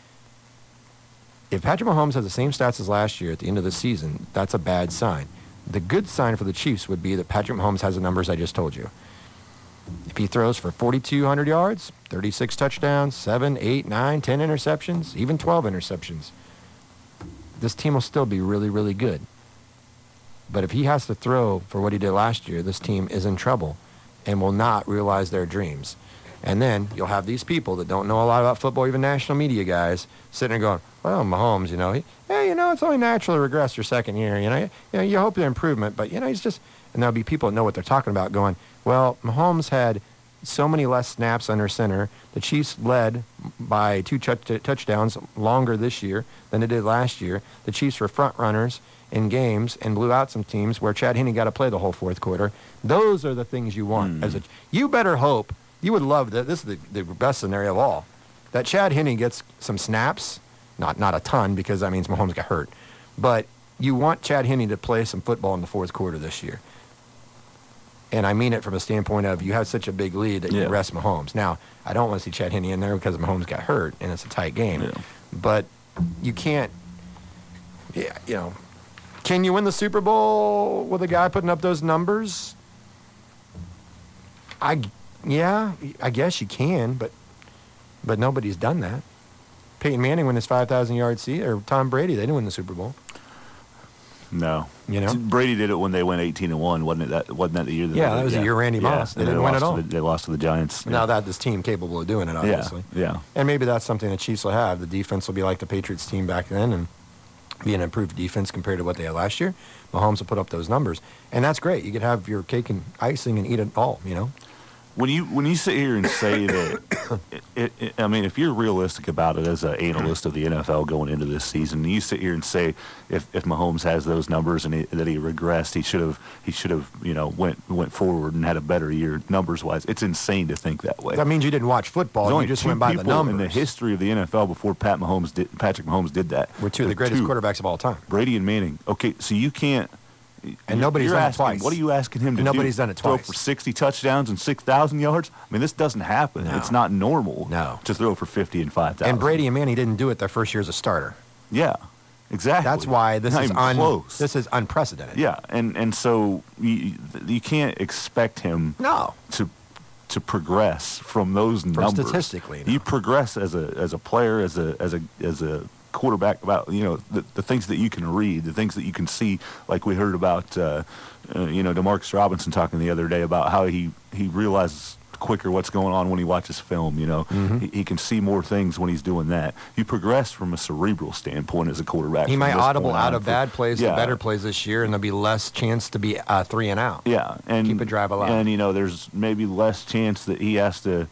Patrick Mahomes has the same stats as last year at the end of the season, that's a bad sign. The good sign for the Chiefs would be that Patrick Mahomes has the numbers I just told you. If he throws for 4,200 yards, 36 touchdowns, 7, 8, 9, 10 interceptions, even 12 interceptions, this team will still be really, really good. But if he has to throw for what he did last year, this team is in trouble and will not realize their dreams. And then you'll have these people that don't know a lot about football, even national media guys, sitting there going, well, Mahomes, it's only natural to regress your second year. You hope there's improvement, but, he's just, and there'll be people that know what they're talking about going, well, Mahomes had so many less snaps under center. The Chiefs led by 2 touchdowns longer this year than they did last year. The Chiefs were front runners in games and blew out some teams where Chad Henne got to play the whole fourth quarter. Those are the things you want. You better hope, you would love that. This is the best scenario of all, that Chad Henne gets some snaps, not a ton because that means Mahomes got hurt, but you want Chad Henne to play some football in the fourth quarter this year. And I mean it from a standpoint of you have such a big lead that you rest Mahomes. Now, I don't want to see Chad Henne in there because Mahomes got hurt, and it's a tight game. Yeah. But you can't, can you win the Super Bowl with a guy putting up those numbers? I guess you can, but nobody's done that. Peyton Manning won his 5,000-yard season, or Tom Brady, they didn't win the Super Bowl. No. Brady did it when they went 18-1, wasn't that the year? That was the year Randy Moss. They didn't win at all. They lost to the Giants. Now that this team capable of doing it, obviously. Yeah. And maybe that's something the Chiefs will have. The defense will be like the Patriots team back then and be an improved defense compared to what they had last year. Mahomes will put up those numbers. And that's great. You could have your cake and icing and eat it all, When you sit here and say that, if you're realistic about it as an analyst of the NFL going into this season, you sit here and say if Mahomes has those numbers and that he regressed, he should have went forward and had a better year numbers wise. It's insane to think that way. That means you didn't watch football. You just went by the numbers. In the history of the NFL before Patrick Mahomes did that. We're two of the greatest quarterbacks of all time. Brady and Manning. Okay, so you can't. And nobody's done it twice. What are you asking him to do? Nobody's done it twice. Throw for 60 touchdowns and 6,000 yards? I mean, this doesn't happen. No. It's not normal to throw for 50 and 5,000. And Brady and Manning didn't do it their first year as a starter. Yeah, exactly. That's why this is unprecedented. Yeah, and so you can't expect him to progress from those numbers. Statistically, you progress as a player, as a quarterback, about the things that you can read, the things that you can see, like we heard about Demarcus Robinson talking the other day about how he realizes quicker what's going on when he watches film. He can see more things when he's doing that. You progress from a cerebral standpoint as a quarterback. He from might this audible point out on of bad plays to better plays this year, and there'll be less chance to be 3 and out. Yeah, and keep a drive alive. And there's maybe less chance that he has to,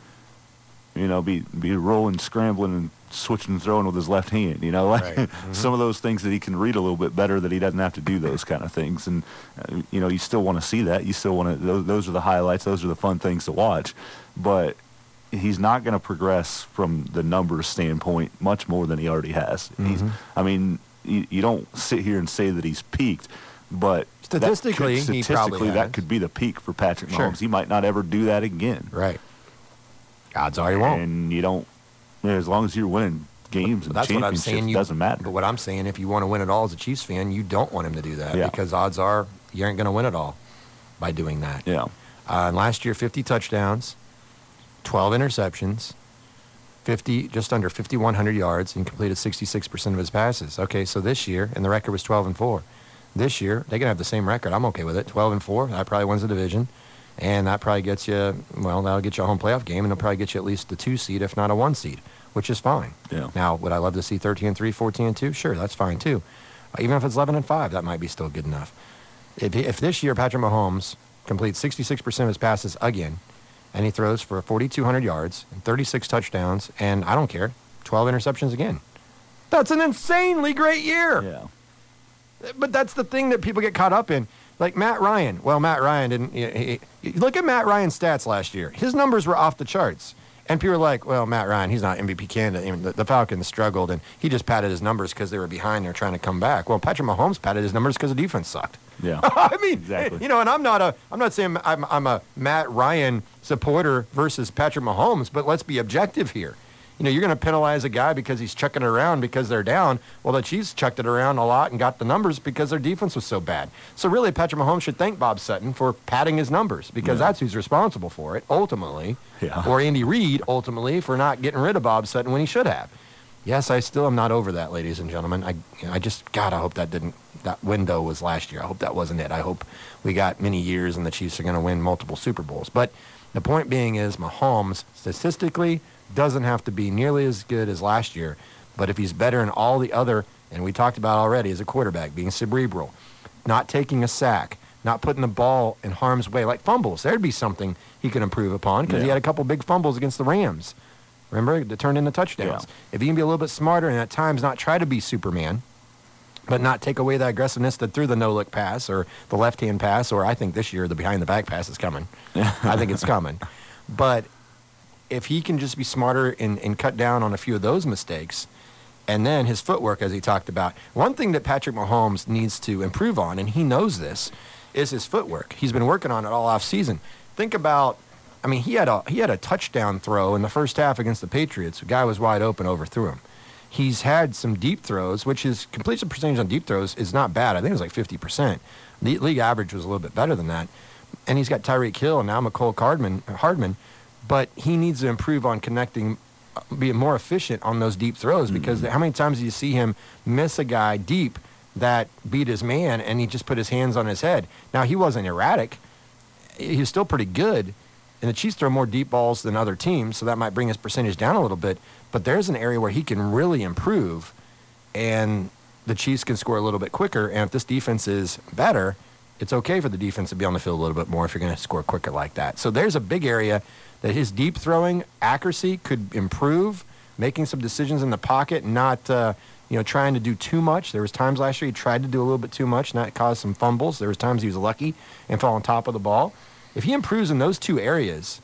be rolling, scrambling, and switching and throwing with his left hand. Right. Some of those things that he can read a little bit better, that he doesn't have to do those kind of things. And you still want to see that. You still want to. Those are the highlights. Those are the fun things to watch. But he's not going to progress from the numbers standpoint much more than he already has. You don't sit here and say that he's peaked, but statistically that could be the peak for Patrick Mahomes. Sure. He might not ever do that again. Right. Odds are he won't. And you don't. As long as you're winning games and that's championships, what I'm saying. It doesn't matter. But what I'm saying, if you want to win it all as a Chiefs fan, you don't want him to do that Yeah. because odds are you aren't going to win it all by doing that. Yeah. And last year, 50 touchdowns, 12 interceptions, just under 5,100 yards, and completed 66% of his passes. Okay, so this year, and the record was 12-4. This year, they're going to have the same record. I'm okay with it. 12-4. That probably wins the division. And that probably gets you, that'll get you a home playoff game, and it'll probably get you at least the 2 seed, if not a 1 seed, which is fine. Yeah. Now, would I love to see 13-3, 14-2? Sure, that's fine too. Even if it's 11-5, that might be still good enough. If this year Patrick Mahomes completes 66% of his passes again, and he throws for 4,200 yards and 36 touchdowns, and I don't care, 12 interceptions again, that's an insanely great year. Yeah. But that's the thing that people get caught up in. Like Matt Ryan. Well, Matt Ryan didn't. Look at Matt Ryan's stats last year. His numbers were off the charts. And people are like, well, Matt Ryan, he's not MVP candidate. I mean, the Falcons struggled, and he just padded his numbers because they were behind. They're trying to come back. Well, Patrick Mahomes padded his numbers because the defense sucked. Yeah. I mean, exactly. And I'm not saying I'm a Matt Ryan supporter versus Patrick Mahomes, but let's be objective here. You're going to penalize a guy because he's chucking it around because they're down. Well, the Chiefs chucked it around a lot and got the numbers because their defense was so bad. So really, Patrick Mahomes should thank Bob Sutton for padding his numbers because that's who's responsible for it, ultimately. Yeah. Or Andy Reid, ultimately, for not getting rid of Bob Sutton when he should have. Yes, I still am not over that, ladies and gentlemen. I hope that window was last year. I hope that wasn't it. I hope we got many years and the Chiefs are going to win multiple Super Bowls. But the point being is Mahomes, statistically, doesn't have to be nearly as good as last year, but if he's better in all the other, and we talked about already as a quarterback, being cerebral, not taking a sack, not putting the ball in harm's way, like fumbles, there'd be something he could improve upon because he had a couple big fumbles against the Rams. Remember? That turned into touchdowns. Yeah. If he can be a little bit smarter and at times not try to be Superman, but not take away the aggressiveness that threw the no-look pass or the left-hand pass, or I think this year the behind-the-back pass is coming. I think it's coming. But if he can just be smarter and cut down on a few of those mistakes, and then his footwork, as he talked about. One thing that Patrick Mahomes needs to improve on, and he knows this, is his footwork. He's been working on it all off season. Think about, he had a touchdown throw in the first half against the Patriots. The guy was wide open, overthrew him. He's had some deep throws, which his completion percentage on deep throws is not bad. I think it was like 50%. The league average was a little bit better than that. And he's got Tyreek Hill and now McCole Hardman. But he needs to improve on connecting, being more efficient on those deep throws because how many times do you see him miss a guy deep that beat his man and he just put his hands on his head? Now, he wasn't erratic. He was still pretty good. And the Chiefs throw more deep balls than other teams, so that might bring his percentage down a little bit. But there's an area where he can really improve, and the Chiefs can score a little bit quicker. And if this defense is better, it's okay for the defense to be on the field a little bit more if you're going to score quicker like that. So there's a big area that his deep throwing accuracy could improve, making some decisions in the pocket, not trying to do too much. There was times last year he tried to do a little bit too much, and that caused some fumbles. There was times he was lucky and fell on top of the ball. If he improves in those two areas,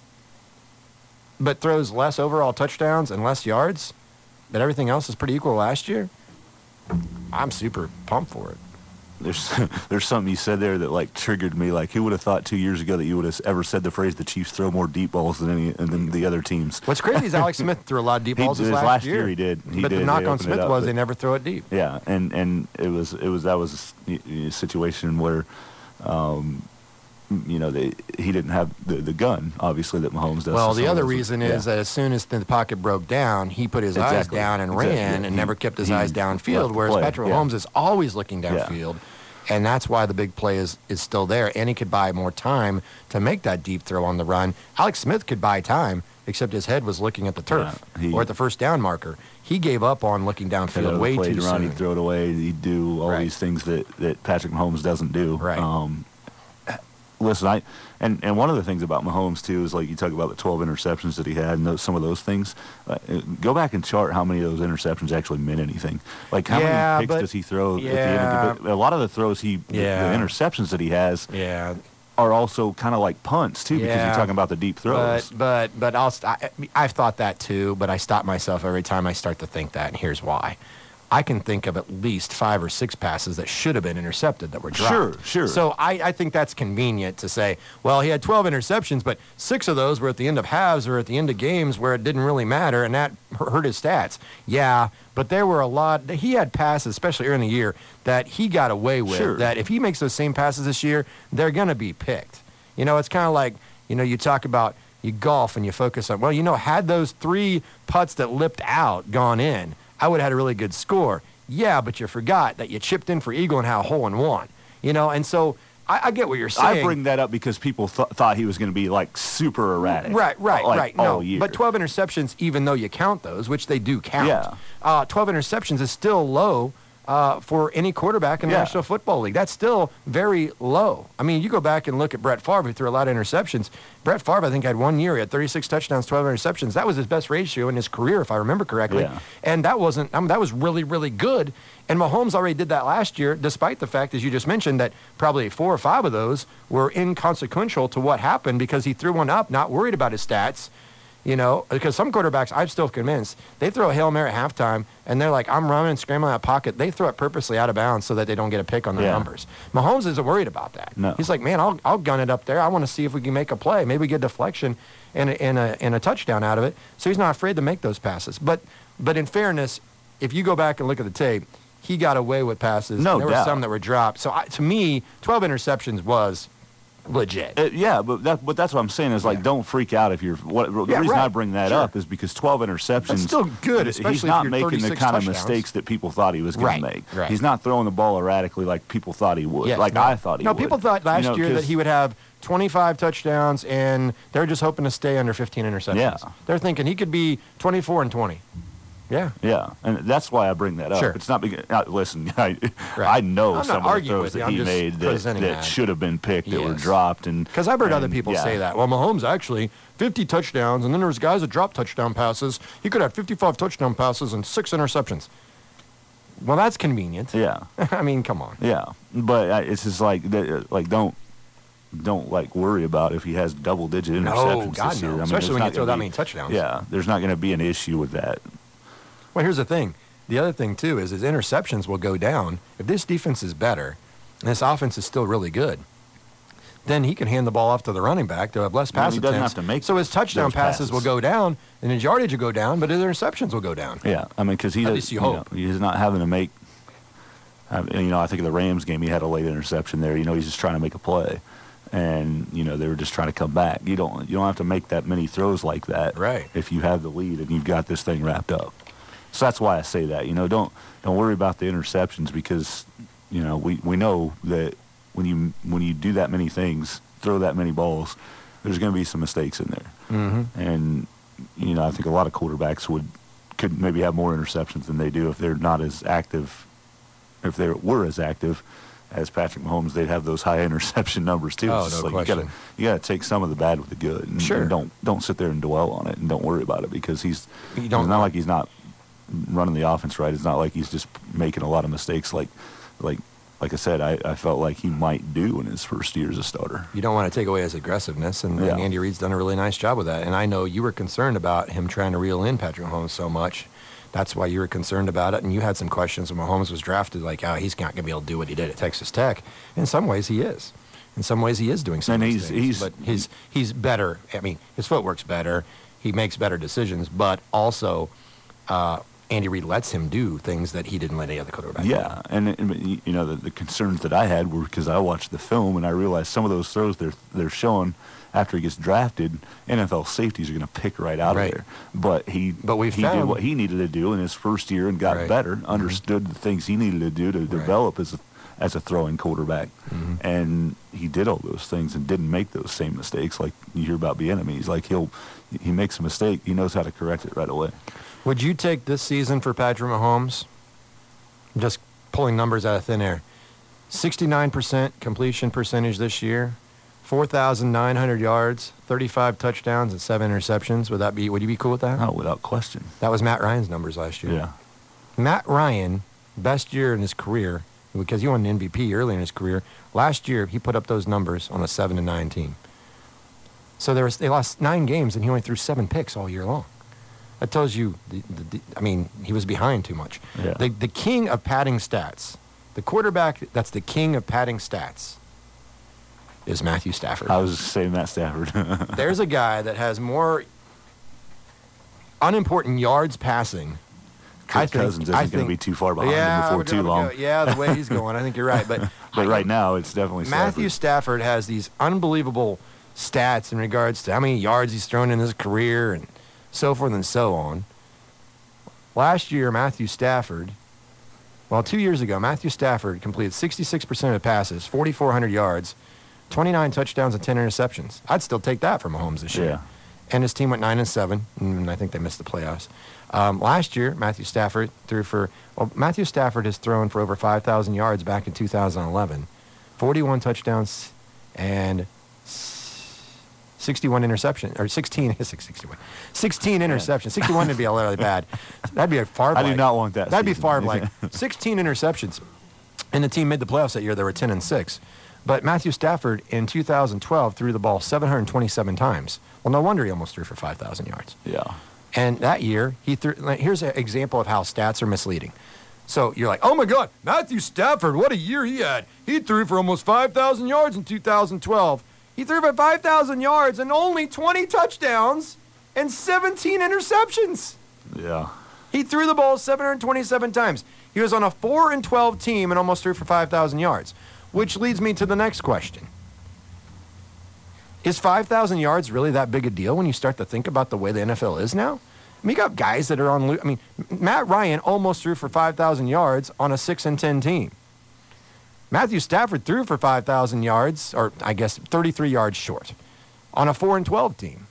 but throws less overall touchdowns and less yards, but everything else is pretty equal last year, I'm super pumped for it. There's something you said there that triggered me. Who would have thought 2 years ago that you would have ever said the phrase the Chiefs throw more deep balls than the other teams? What's crazy is Alex Smith threw a lot of deep balls last year. He did. But the knock on Smith was they never throw it deep. Yeah, and that was a situation where, he didn't have the gun, obviously, that Mahomes does. Well, the other reason is that as soon as the pocket broke down, he put his eyes down and ran and never kept his eyes downfield, whereas Patrick Mahomes is always looking downfield. And that's why the big play is still there. And he could buy more time to make that deep throw on the run. Alex Smith could buy time, except his head was looking at the turf or at the first down marker. He gave up on looking downfield way too soon. He'd throw it away. He'd do all these things that Patrick Mahomes doesn't do. Right. Listen, and one of the things about Mahomes too is like you talk about the 12 interceptions that he had and some of those things. Go back and chart how many of those interceptions actually meant anything. Like how many picks does he throw at the end of a lot of the throws the interceptions that he has are also kind of like punts too, because you're talking about the deep throws. But I've thought that too, but I stop myself every time I start to think that, and here's why. I can think of at least 5 or 6 passes that should have been intercepted that were dropped. Sure. So I think that's convenient to say, well, he had 12 interceptions, but 6 of those were at the end of halves or at the end of games where it didn't really matter, and that hurt his stats. Yeah, but there were a lot. He had passes, especially early in the year, that he got away with, that if he makes those same passes this year, they're going to be picked. You know, it's kind of like, you know, you talk about you golf and you focus on, well, you know, had those 3 putts that lipped out gone in, I would have had a really good score. Yeah, but you forgot that you chipped in for eagle and had a hole in one. You know, and so I get what you're saying. I bring that up because people thought he was going to be like super erratic. Right. All year. But 12 interceptions, even though you count those, which they do count, 12 interceptions is still low for any quarterback in the National Football League. That's still very low. I mean, you go back and look at Brett Favre, who threw a lot of interceptions. Brett Favre, I think, had 1 year. He had 36 touchdowns, 12 interceptions. That was his best ratio in his career, if I remember correctly. Yeah. And that was really, really good. And Mahomes already did that last year, despite the fact, as you just mentioned, that probably 4 or 5 of those were inconsequential to what happened because he threw one up, not worried about his stats. You know, because some quarterbacks, I'm still convinced, they throw a Hail Mary at halftime, and they're like, I'm running and scrambling out of pocket. They throw it purposely out of bounds so that they don't get a pick on their numbers. Mahomes isn't worried about that. No. He's like, man, I'll gun it up there. I want to see if we can make a play. Maybe we get deflection and a touchdown out of it. So he's not afraid to make those passes. But in fairness, if you go back and look at the tape, he got away with passes. No There doubt. were some that were dropped. So to me, 12 interceptions was legit. But that's what I'm saying is like don't freak out if you're. The reason I bring that up is because 12 interceptions. That's still good, especially he's not if you're making the 36 kind of touchdowns. mistakes that people thought he was going to make. Right. He's not throwing the ball erratically like people thought he would. Yes, I thought he would. No, people thought last year that he would have 25 touchdowns, and they're just hoping to stay under 15 interceptions. Yeah. They're thinking he could be 24 and 20. Yeah. Yeah, and that's why I bring that up. Sure. It's not because listen, I know I'm some not of the arguing throws with you. that I'm he just made presenting that should have been picked that were Yes. dropped, and Because I've heard other people say that. Well, Mahomes actually 50 touchdowns, and then there was guys that dropped touchdown passes. He could have 55 touchdown passes and 6 interceptions. Well, that's convenient. Yeah, I mean, come on. yeah, but it's just like don't like worry about if he has double-digit interceptions No, God this year. no. I mean, Especially there's when not you throw gonna that be- many touchdowns. Yeah, there's not going to be an issue with that. Well, here's the thing. The other thing, too, is his interceptions will go down. If this defense is better and this offense is still really good, then he can hand the ball off to the running back to have less pass he doesn't attempts. have to make so his touchdown those passes will go down, and his yardage will go down, but his interceptions will go down. Yeah, I mean, because At least you hope. he's not having to make. I think of the Rams game, he had a late interception there. He's just trying to make a play, and they were just trying to come back. You don't have to make that many throws like that, Right. If you have the lead and you've got this thing wrapped up. So that's why I say that. Don't worry about the interceptions because we know that when you do that many things, throw that many balls, there's going to be some mistakes in there. Mm-hmm. And I think a lot of quarterbacks could maybe have more interceptions than they do if they're not as active. If they were as active as Patrick Mahomes, they'd have those high interception numbers too. Oh, It's just no like question. You gotta take some of the bad with the good. And, Sure. and don't sit there and dwell on it and don't worry about it because You it's don't not know. like he's not running the offense right. It's not like he's just making a lot of mistakes like I said, I felt like he might do in his first year as a starter. You don't want to take away his aggressiveness, and Yeah. Andy Reid's done a really nice job with that. And I know you were concerned about him trying to reel in Patrick Mahomes so much. That's why you were concerned about it, and you had some questions when Mahomes was drafted, like, he's not going to be able to do what he did at Texas Tech. In some ways, he is. In some ways, he is doing some And of those things. he's- But he's better. I mean, his footwork's better. He makes better decisions, but also Andy Reid lets him do things that he didn't let any other quarterback do. Yeah, and the concerns that I had were because I watched the film and I realized some of those throws they're showing after he gets drafted, NFL safeties are going to pick right out Right. of there. But he we've did found- what he needed to do in his first year and got Right. better, understood the things he needed to do to develop as as a throwing quarterback. And he did all those things and didn't make those same mistakes like you hear about Bieniemy. Like he makes a mistake, he knows how to correct it right away. Would you take this season for Patrick Mahomes? Just pulling numbers out of thin air. 69% completion percentage this year, 4,900 yards, 35 touchdowns, and 7 interceptions. Would you be cool with that? Oh, without question. That was Matt Ryan's numbers last year. Yeah. Matt Ryan, best year in his career, because he won an MVP early in his career. Last year, he put up those numbers on a 7-9 team. So they lost 9 games, and he only threw 7 picks all year long. That tells you, he was behind too much. Yeah. The king of padding stats, the quarterback that's the king of padding stats is Matthew Stafford. I was saying Matt Stafford. There's a guy that has more unimportant yards passing. Kirk Cousins isn't going to be too far behind him before too long. Yeah, the way he's going, I think you're right. But right now, it's definitely Matthew Stafford has these unbelievable stats in regards to how many yards he's thrown in his career and so forth and so on. Last year, 2 years ago, Matthew Stafford completed 66% of passes, 4,400 yards, 29 touchdowns, and 10 interceptions. I'd still take that from Mahomes this year. Yeah. And his team went 9-7, and I think they missed the playoffs. Last year, Matthew Stafford has thrown for over 5,000 yards back in 2011, 41 touchdowns, and 61 interceptions, or 16 interceptions. 61 would be a little bad. That'd be a Favre. I do not want that. That'd be Favre-like. 16 interceptions. And the team made the playoffs that year. They were 10-6. But Matthew Stafford in 2012 threw the ball 727 times. Well, no wonder he almost threw for 5,000 yards. Yeah. And that year, he threw. Here's an example of how stats are misleading. So you're like, oh my God, Matthew Stafford, what a year he had. He threw for almost 5,000 yards in 2012. He threw for 5,000 yards and only 20 touchdowns and 17 interceptions. Yeah. He threw the ball 727 times. He was on a 4-12 team and almost threw for 5,000 yards, which leads me to the next question. Is 5,000 yards really that big a deal when you start to think about the way the NFL is now? I mean, you got guys that are on. Matt Ryan almost threw for 5,000 yards on a 6-10 team. Matthew Stafford threw for 5,000 yards, or I guess 33 yards short, on a 4-12 team.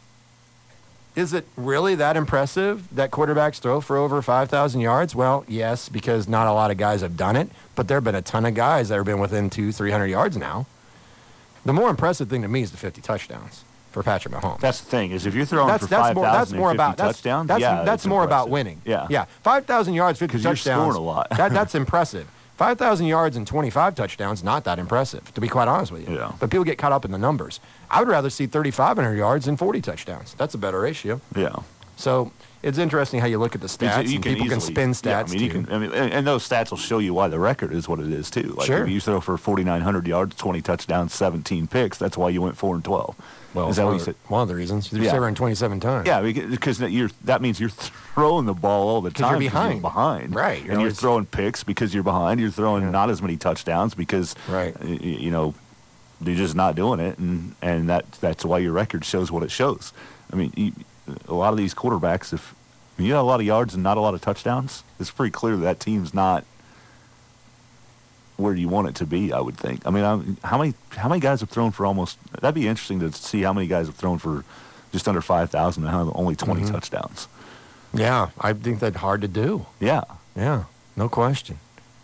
Is it really that impressive that quarterbacks throw for over 5,000 yards? Well, yes, because not a lot of guys have done it, but there have been a ton of guys that have been within 200-300 yards now. The more impressive thing to me is the 50 touchdowns for Patrick Mahomes. That's the thing, is if you're throwing for 5,000 touchdowns, that's more about winning. Yeah. 5,000 yards, 50 touchdowns. Because you're scoring a lot. That's impressive. 5,000 yards and 25 touchdowns, not that impressive, to be quite honest with you. Yeah. But people get caught up in the numbers. I would rather see 3,500 yards than 40 touchdowns. That's a better ratio. Yeah. So it's interesting how you look at the stats. People can spin stats, and those stats will show you why the record is what it is, too. Like sure. If you throw for 4,900 yards, 20 touchdowns, 17 picks, that's why you went 4-12. Well, is that what you said? One of the reasons. You're 727 times. Yeah, because that means you're throwing the ball all the time. You're behind. Right. You're throwing picks because you're behind. You're throwing not as many touchdowns because, you're just not doing it. And that's why your record shows what it shows. I mean, a lot of these quarterbacks, if you got a lot of yards and not a lot of touchdowns, it's pretty clear that team's not where you want it to be, I would think. I mean, how many guys have thrown for almost? That'd be interesting to see how many guys have thrown for just under 5,000 and have only 20 touchdowns. Yeah, I think that's hard to do. Yeah, no question.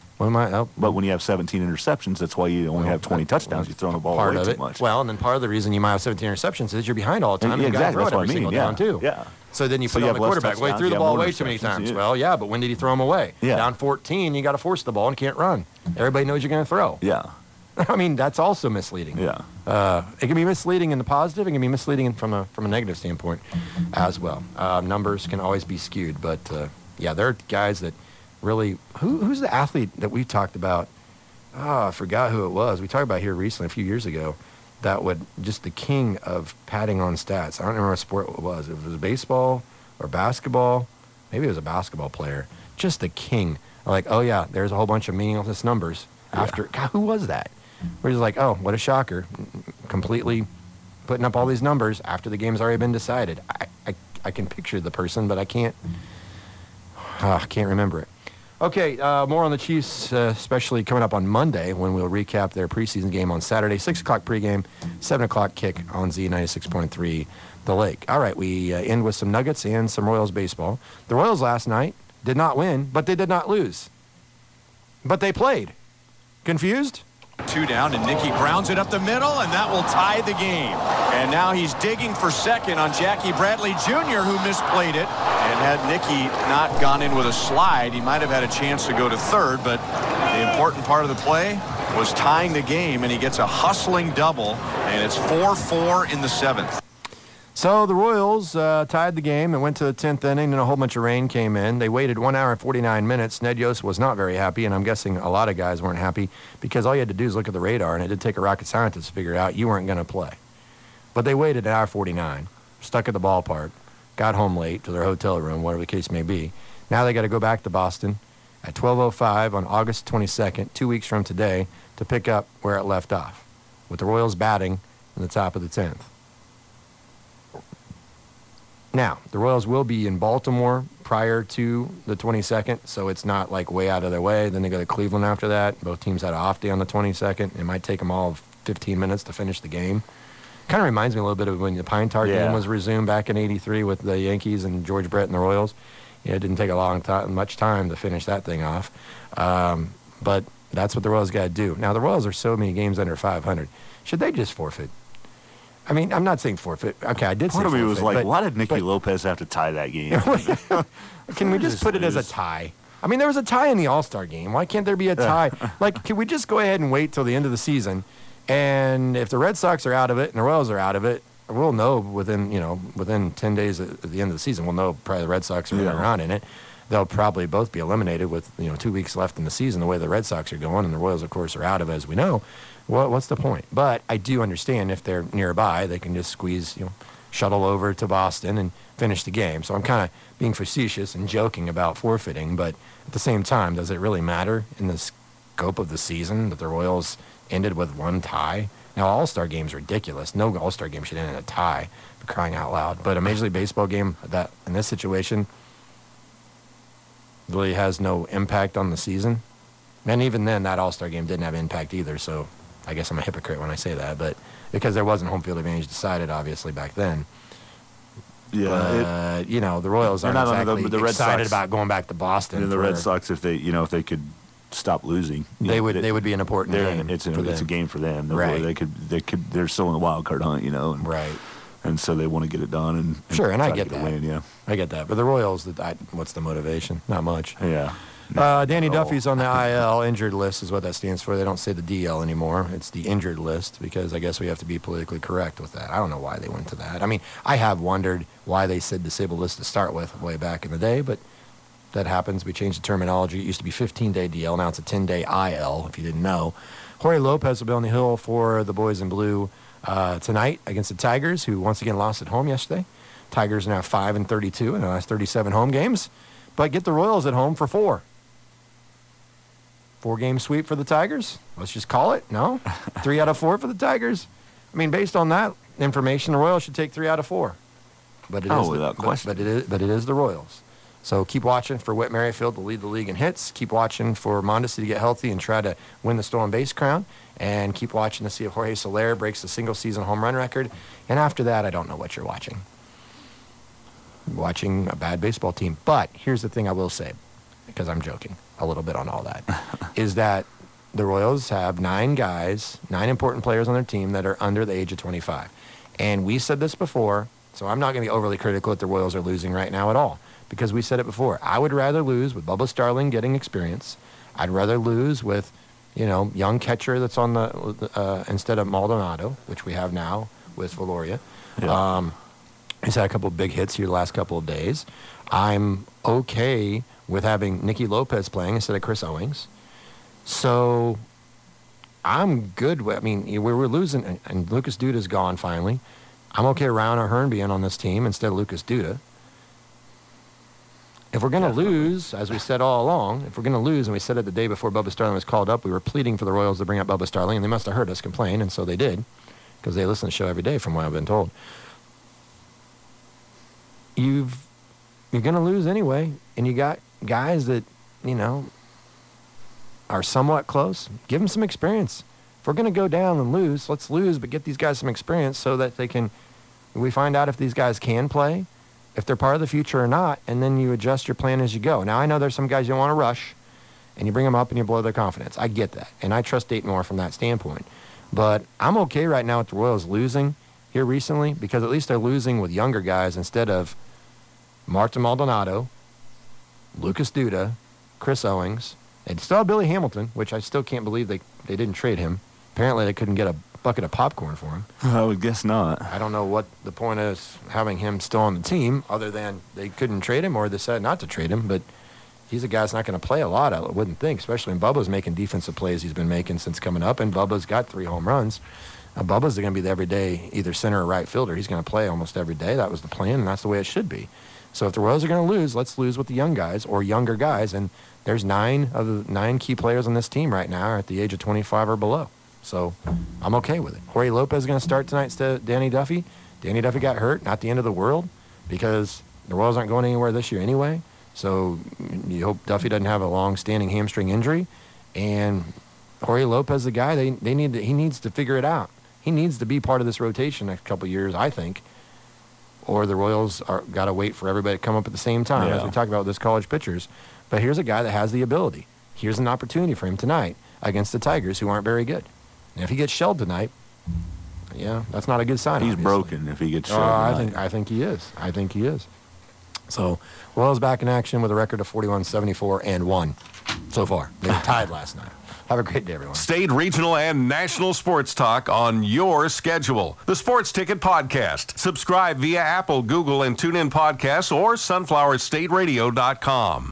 But when you have 17 interceptions, that's why you only have 20 touchdowns. You're throwing the ball way too much. Well, and then part of the reason you might have 17 interceptions is you're behind all the time. Yeah, and you got to throw it exactly. every single down, too. Yeah. So then you put you on the quarterback. Well, he threw the ball away too many interceptions, times. yeah. Well, yeah, but when did he throw them away? Yeah. Down 14, you got to force the ball and can't run. Everybody knows you're going to throw. Yeah. I mean, that's also misleading. Yeah. It can be misleading in the positive. It can be misleading from a negative standpoint as well. Numbers can always be skewed. But, there are guys that really – who's the athlete that we talked about? I forgot who it was. We talked about here recently, a few years ago, that would just the king of padding on stats. I don't remember what sport it was. If it was baseball or basketball, maybe it was a basketball player. Just the king. Like, oh, yeah, there's a whole bunch of meaningless numbers. After God, who was that? We're just like, oh, what a shocker. Completely putting up all these numbers after the game's already been decided. I can picture the person, but I can't remember it. Okay, more on the Chiefs, especially coming up on Monday when we'll recap their preseason game on Saturday. 6 o'clock pregame, 7 o'clock kick on Z96.3 The Lake. All right, we end with some Nuggets and some Royals baseball. The Royals last night did not win, but they did not lose. But they played. Confused? 2 down, and Nicky grounds it up the middle, and that will tie the game. And now he's digging for second on Jackie Bradley Jr., who misplayed it. And had Nicky not gone in with a slide, he might have had a chance to go to third, but the important part of the play was tying the game, and he gets a hustling double, and it's 4-4 in the 7th. So the Royals tied the game and went to the 10th inning, and a whole bunch of rain came in. They waited 1 hour and 49 minutes. Ned Yost was not very happy, and I'm guessing a lot of guys weren't happy because all you had to do is look at the radar, and it did take a rocket scientist to figure out you weren't going to play. But they waited 1 hour 49, stuck at the ballpark, got home late to their hotel room, whatever the case may be. Now they got to go back to Boston at 12:05 on August 22nd, 2 weeks from today, to pick up where it left off, with the Royals batting in the top of the 10th. Now, the Royals will be in Baltimore prior to the 22nd, so it's not like way out of their way. Then they go to Cleveland after that. Both teams had an off day on the 22nd. It might take them all 15 minutes to finish the game. Kind of reminds me a little bit of when the Pine Tar game was resumed back in '83 with the Yankees and George Brett and the Royals. Yeah, it didn't take much time to finish that thing off. But that's what the Royals got to do. Now, the Royals are so many games under 500. Should they just forfeit? I mean, I'm not saying forfeit. Okay, I did say forfeit. Part of me was like, why did Nicky Lopez have to tie that game? Can we just put it as a tie? I mean, there was a tie in the All-Star game. Why can't there be a tie? Like, can we just go ahead and wait till the end of the season? And if the Red Sox are out of it and the Royals are out of it, we'll know within 10 days at the end of the season. We'll know probably the Red Sox are around in it. They'll probably both be eliminated with 2 weeks left in the season, the way the Red Sox are going, and the Royals, of course, are out of it, as we know. What's the point? But I do understand if they're nearby, they can just squeeze, shuttle over to Boston and finish the game. So I'm kind of being facetious and joking about forfeiting, but at the same time, does it really matter in the scope of the season that the Royals ended with one tie? Now, All-Star game's ridiculous. No All-Star game should end in a tie, for crying out loud. But a Major League Baseball game that in this situation really has no impact on the season. And even then, that All-Star game didn't have impact either, so I guess I'm a hypocrite when I say that, but because there wasn't home field advantage decided, obviously, back then. Yeah, the Royals aren't exactly excited about going back to Boston. And the Red Sox, if they could stop losing, they would be an important game. It's a game for them. Right. They're still in the wild card hunt, and, right. And so they want to get it done and sure, and I get that. Win, I get that. But the Royals, what's the motivation? Not much. Yeah. Danny Duffy's on the IL injured list is what that stands for. They don't say the DL anymore. It's the injured list because I guess we have to be politically correct with that. I don't know why they went to that. I mean, I have wondered why they said disabled list to start with way back in the day, but that happens. We changed the terminology. It used to be 15-day DL. Now it's a 10-day IL, if you didn't know. Jorge Lopez will be on the hill for the boys in blue tonight against the Tigers, who once again lost at home yesterday. Tigers are now 5-32 in the last 37 home games, but get the Royals at home for 4. 4-game sweep for the Tigers? Let's just call it. No? 3 out of 4 for the Tigers? I mean, based on that information, the Royals should take 3 out of 4. But it is without question. But it is the Royals. So keep watching for Whit Merrifield to lead the league in hits. Keep watching for Mondesi to get healthy and try to win the stolen base crown. And keep watching to see if Jorge Soler breaks the single-season home run record. And after that, I don't know what you're watching. Watching a bad baseball team. But here's the thing I will say, because I'm joking a little bit on all that, is that the Royals have 9 important players on their team that are under the age of 25. And we said this before, so I'm not going to be overly critical that the Royals are losing right now at all, because we said it before. I would rather lose with Bubba Starling getting experience. I'd rather lose with, young catcher that's on the instead of Maldonado, which we have now with Valoria. Yeah. He's had a couple of big hits here the last couple of days. I'm okay with having Nicky Lopez playing instead of Chris Owings. So I'm good with, we're losing, and Lucas Duda's gone finally. I'm okay with Ryan O'Hearn being on this team instead of Lucas Duda. If we're going to lose, as we said all along, if we're going to lose, and we said it the day before Bubba Starling was called up, we were pleading for the Royals to bring up Bubba Starling, and they must have heard us complain, and so they did, because they listen to the show every day from what I've been told. You're going to lose anyway, and you got guys that are somewhat close, give them some experience. If we're going to go down and lose, let's lose, but get these guys some experience so that we find out if these guys can play, if they're part of the future or not, and then you adjust your plan as you go. Now, I know there's some guys you don't want to rush, and you bring them up and you blow their confidence. I get that, and I trust Dayton Moore from that standpoint. But I'm okay right now with the Royals losing here recently because at least they're losing with younger guys instead of Martin Maldonado, Lucas Duda, Chris Owings, and still have Billy Hamilton, which I still can't believe they didn't trade him. Apparently they couldn't get a bucket of popcorn for him. I would guess not. I don't know what the point is having him still on the team other than they couldn't trade him or they decided not to trade him, but he's a guy that's not going to play a lot, I wouldn't think, especially when Bubba's making defensive plays he's been making since coming up, and Bubba's got 3 home runs. Bubba's going to be the everyday either center or right fielder. He's going to play almost every day. That was the plan, and that's the way it should be. So if the Royals are going to lose, let's lose with the young guys or younger guys, and there's 9 of the 9 key players on this team right now are at the age of 25 or below. So I'm okay with it. Jorge Lopez is going to start tonight instead of Danny Duffy. Danny Duffy got hurt, not the end of the world, because the Royals aren't going anywhere this year anyway. So you hope Duffy doesn't have a long-standing hamstring injury. And Jorge Lopez, the guy, he needs to figure it out. He needs to be part of this rotation next couple of years, I think. Or the Royals got to wait for everybody to come up at the same time, as we talk about with this college pitchers. But here's a guy that has the ability. Here's an opportunity for him tonight against the Tigers, who aren't very good. And if he gets shelled tonight, that's not a good sign. He's obviously broken if he gets shelled tonight. I think he is. So Royals back in action with a record of 41-74-1 so far. They were tied last night. Have a great day, everyone. State, regional, and national sports talk on your schedule. The Sports Ticket Podcast. Subscribe via Apple, Google, and TuneIn Podcasts or sunflowerstateradio.com.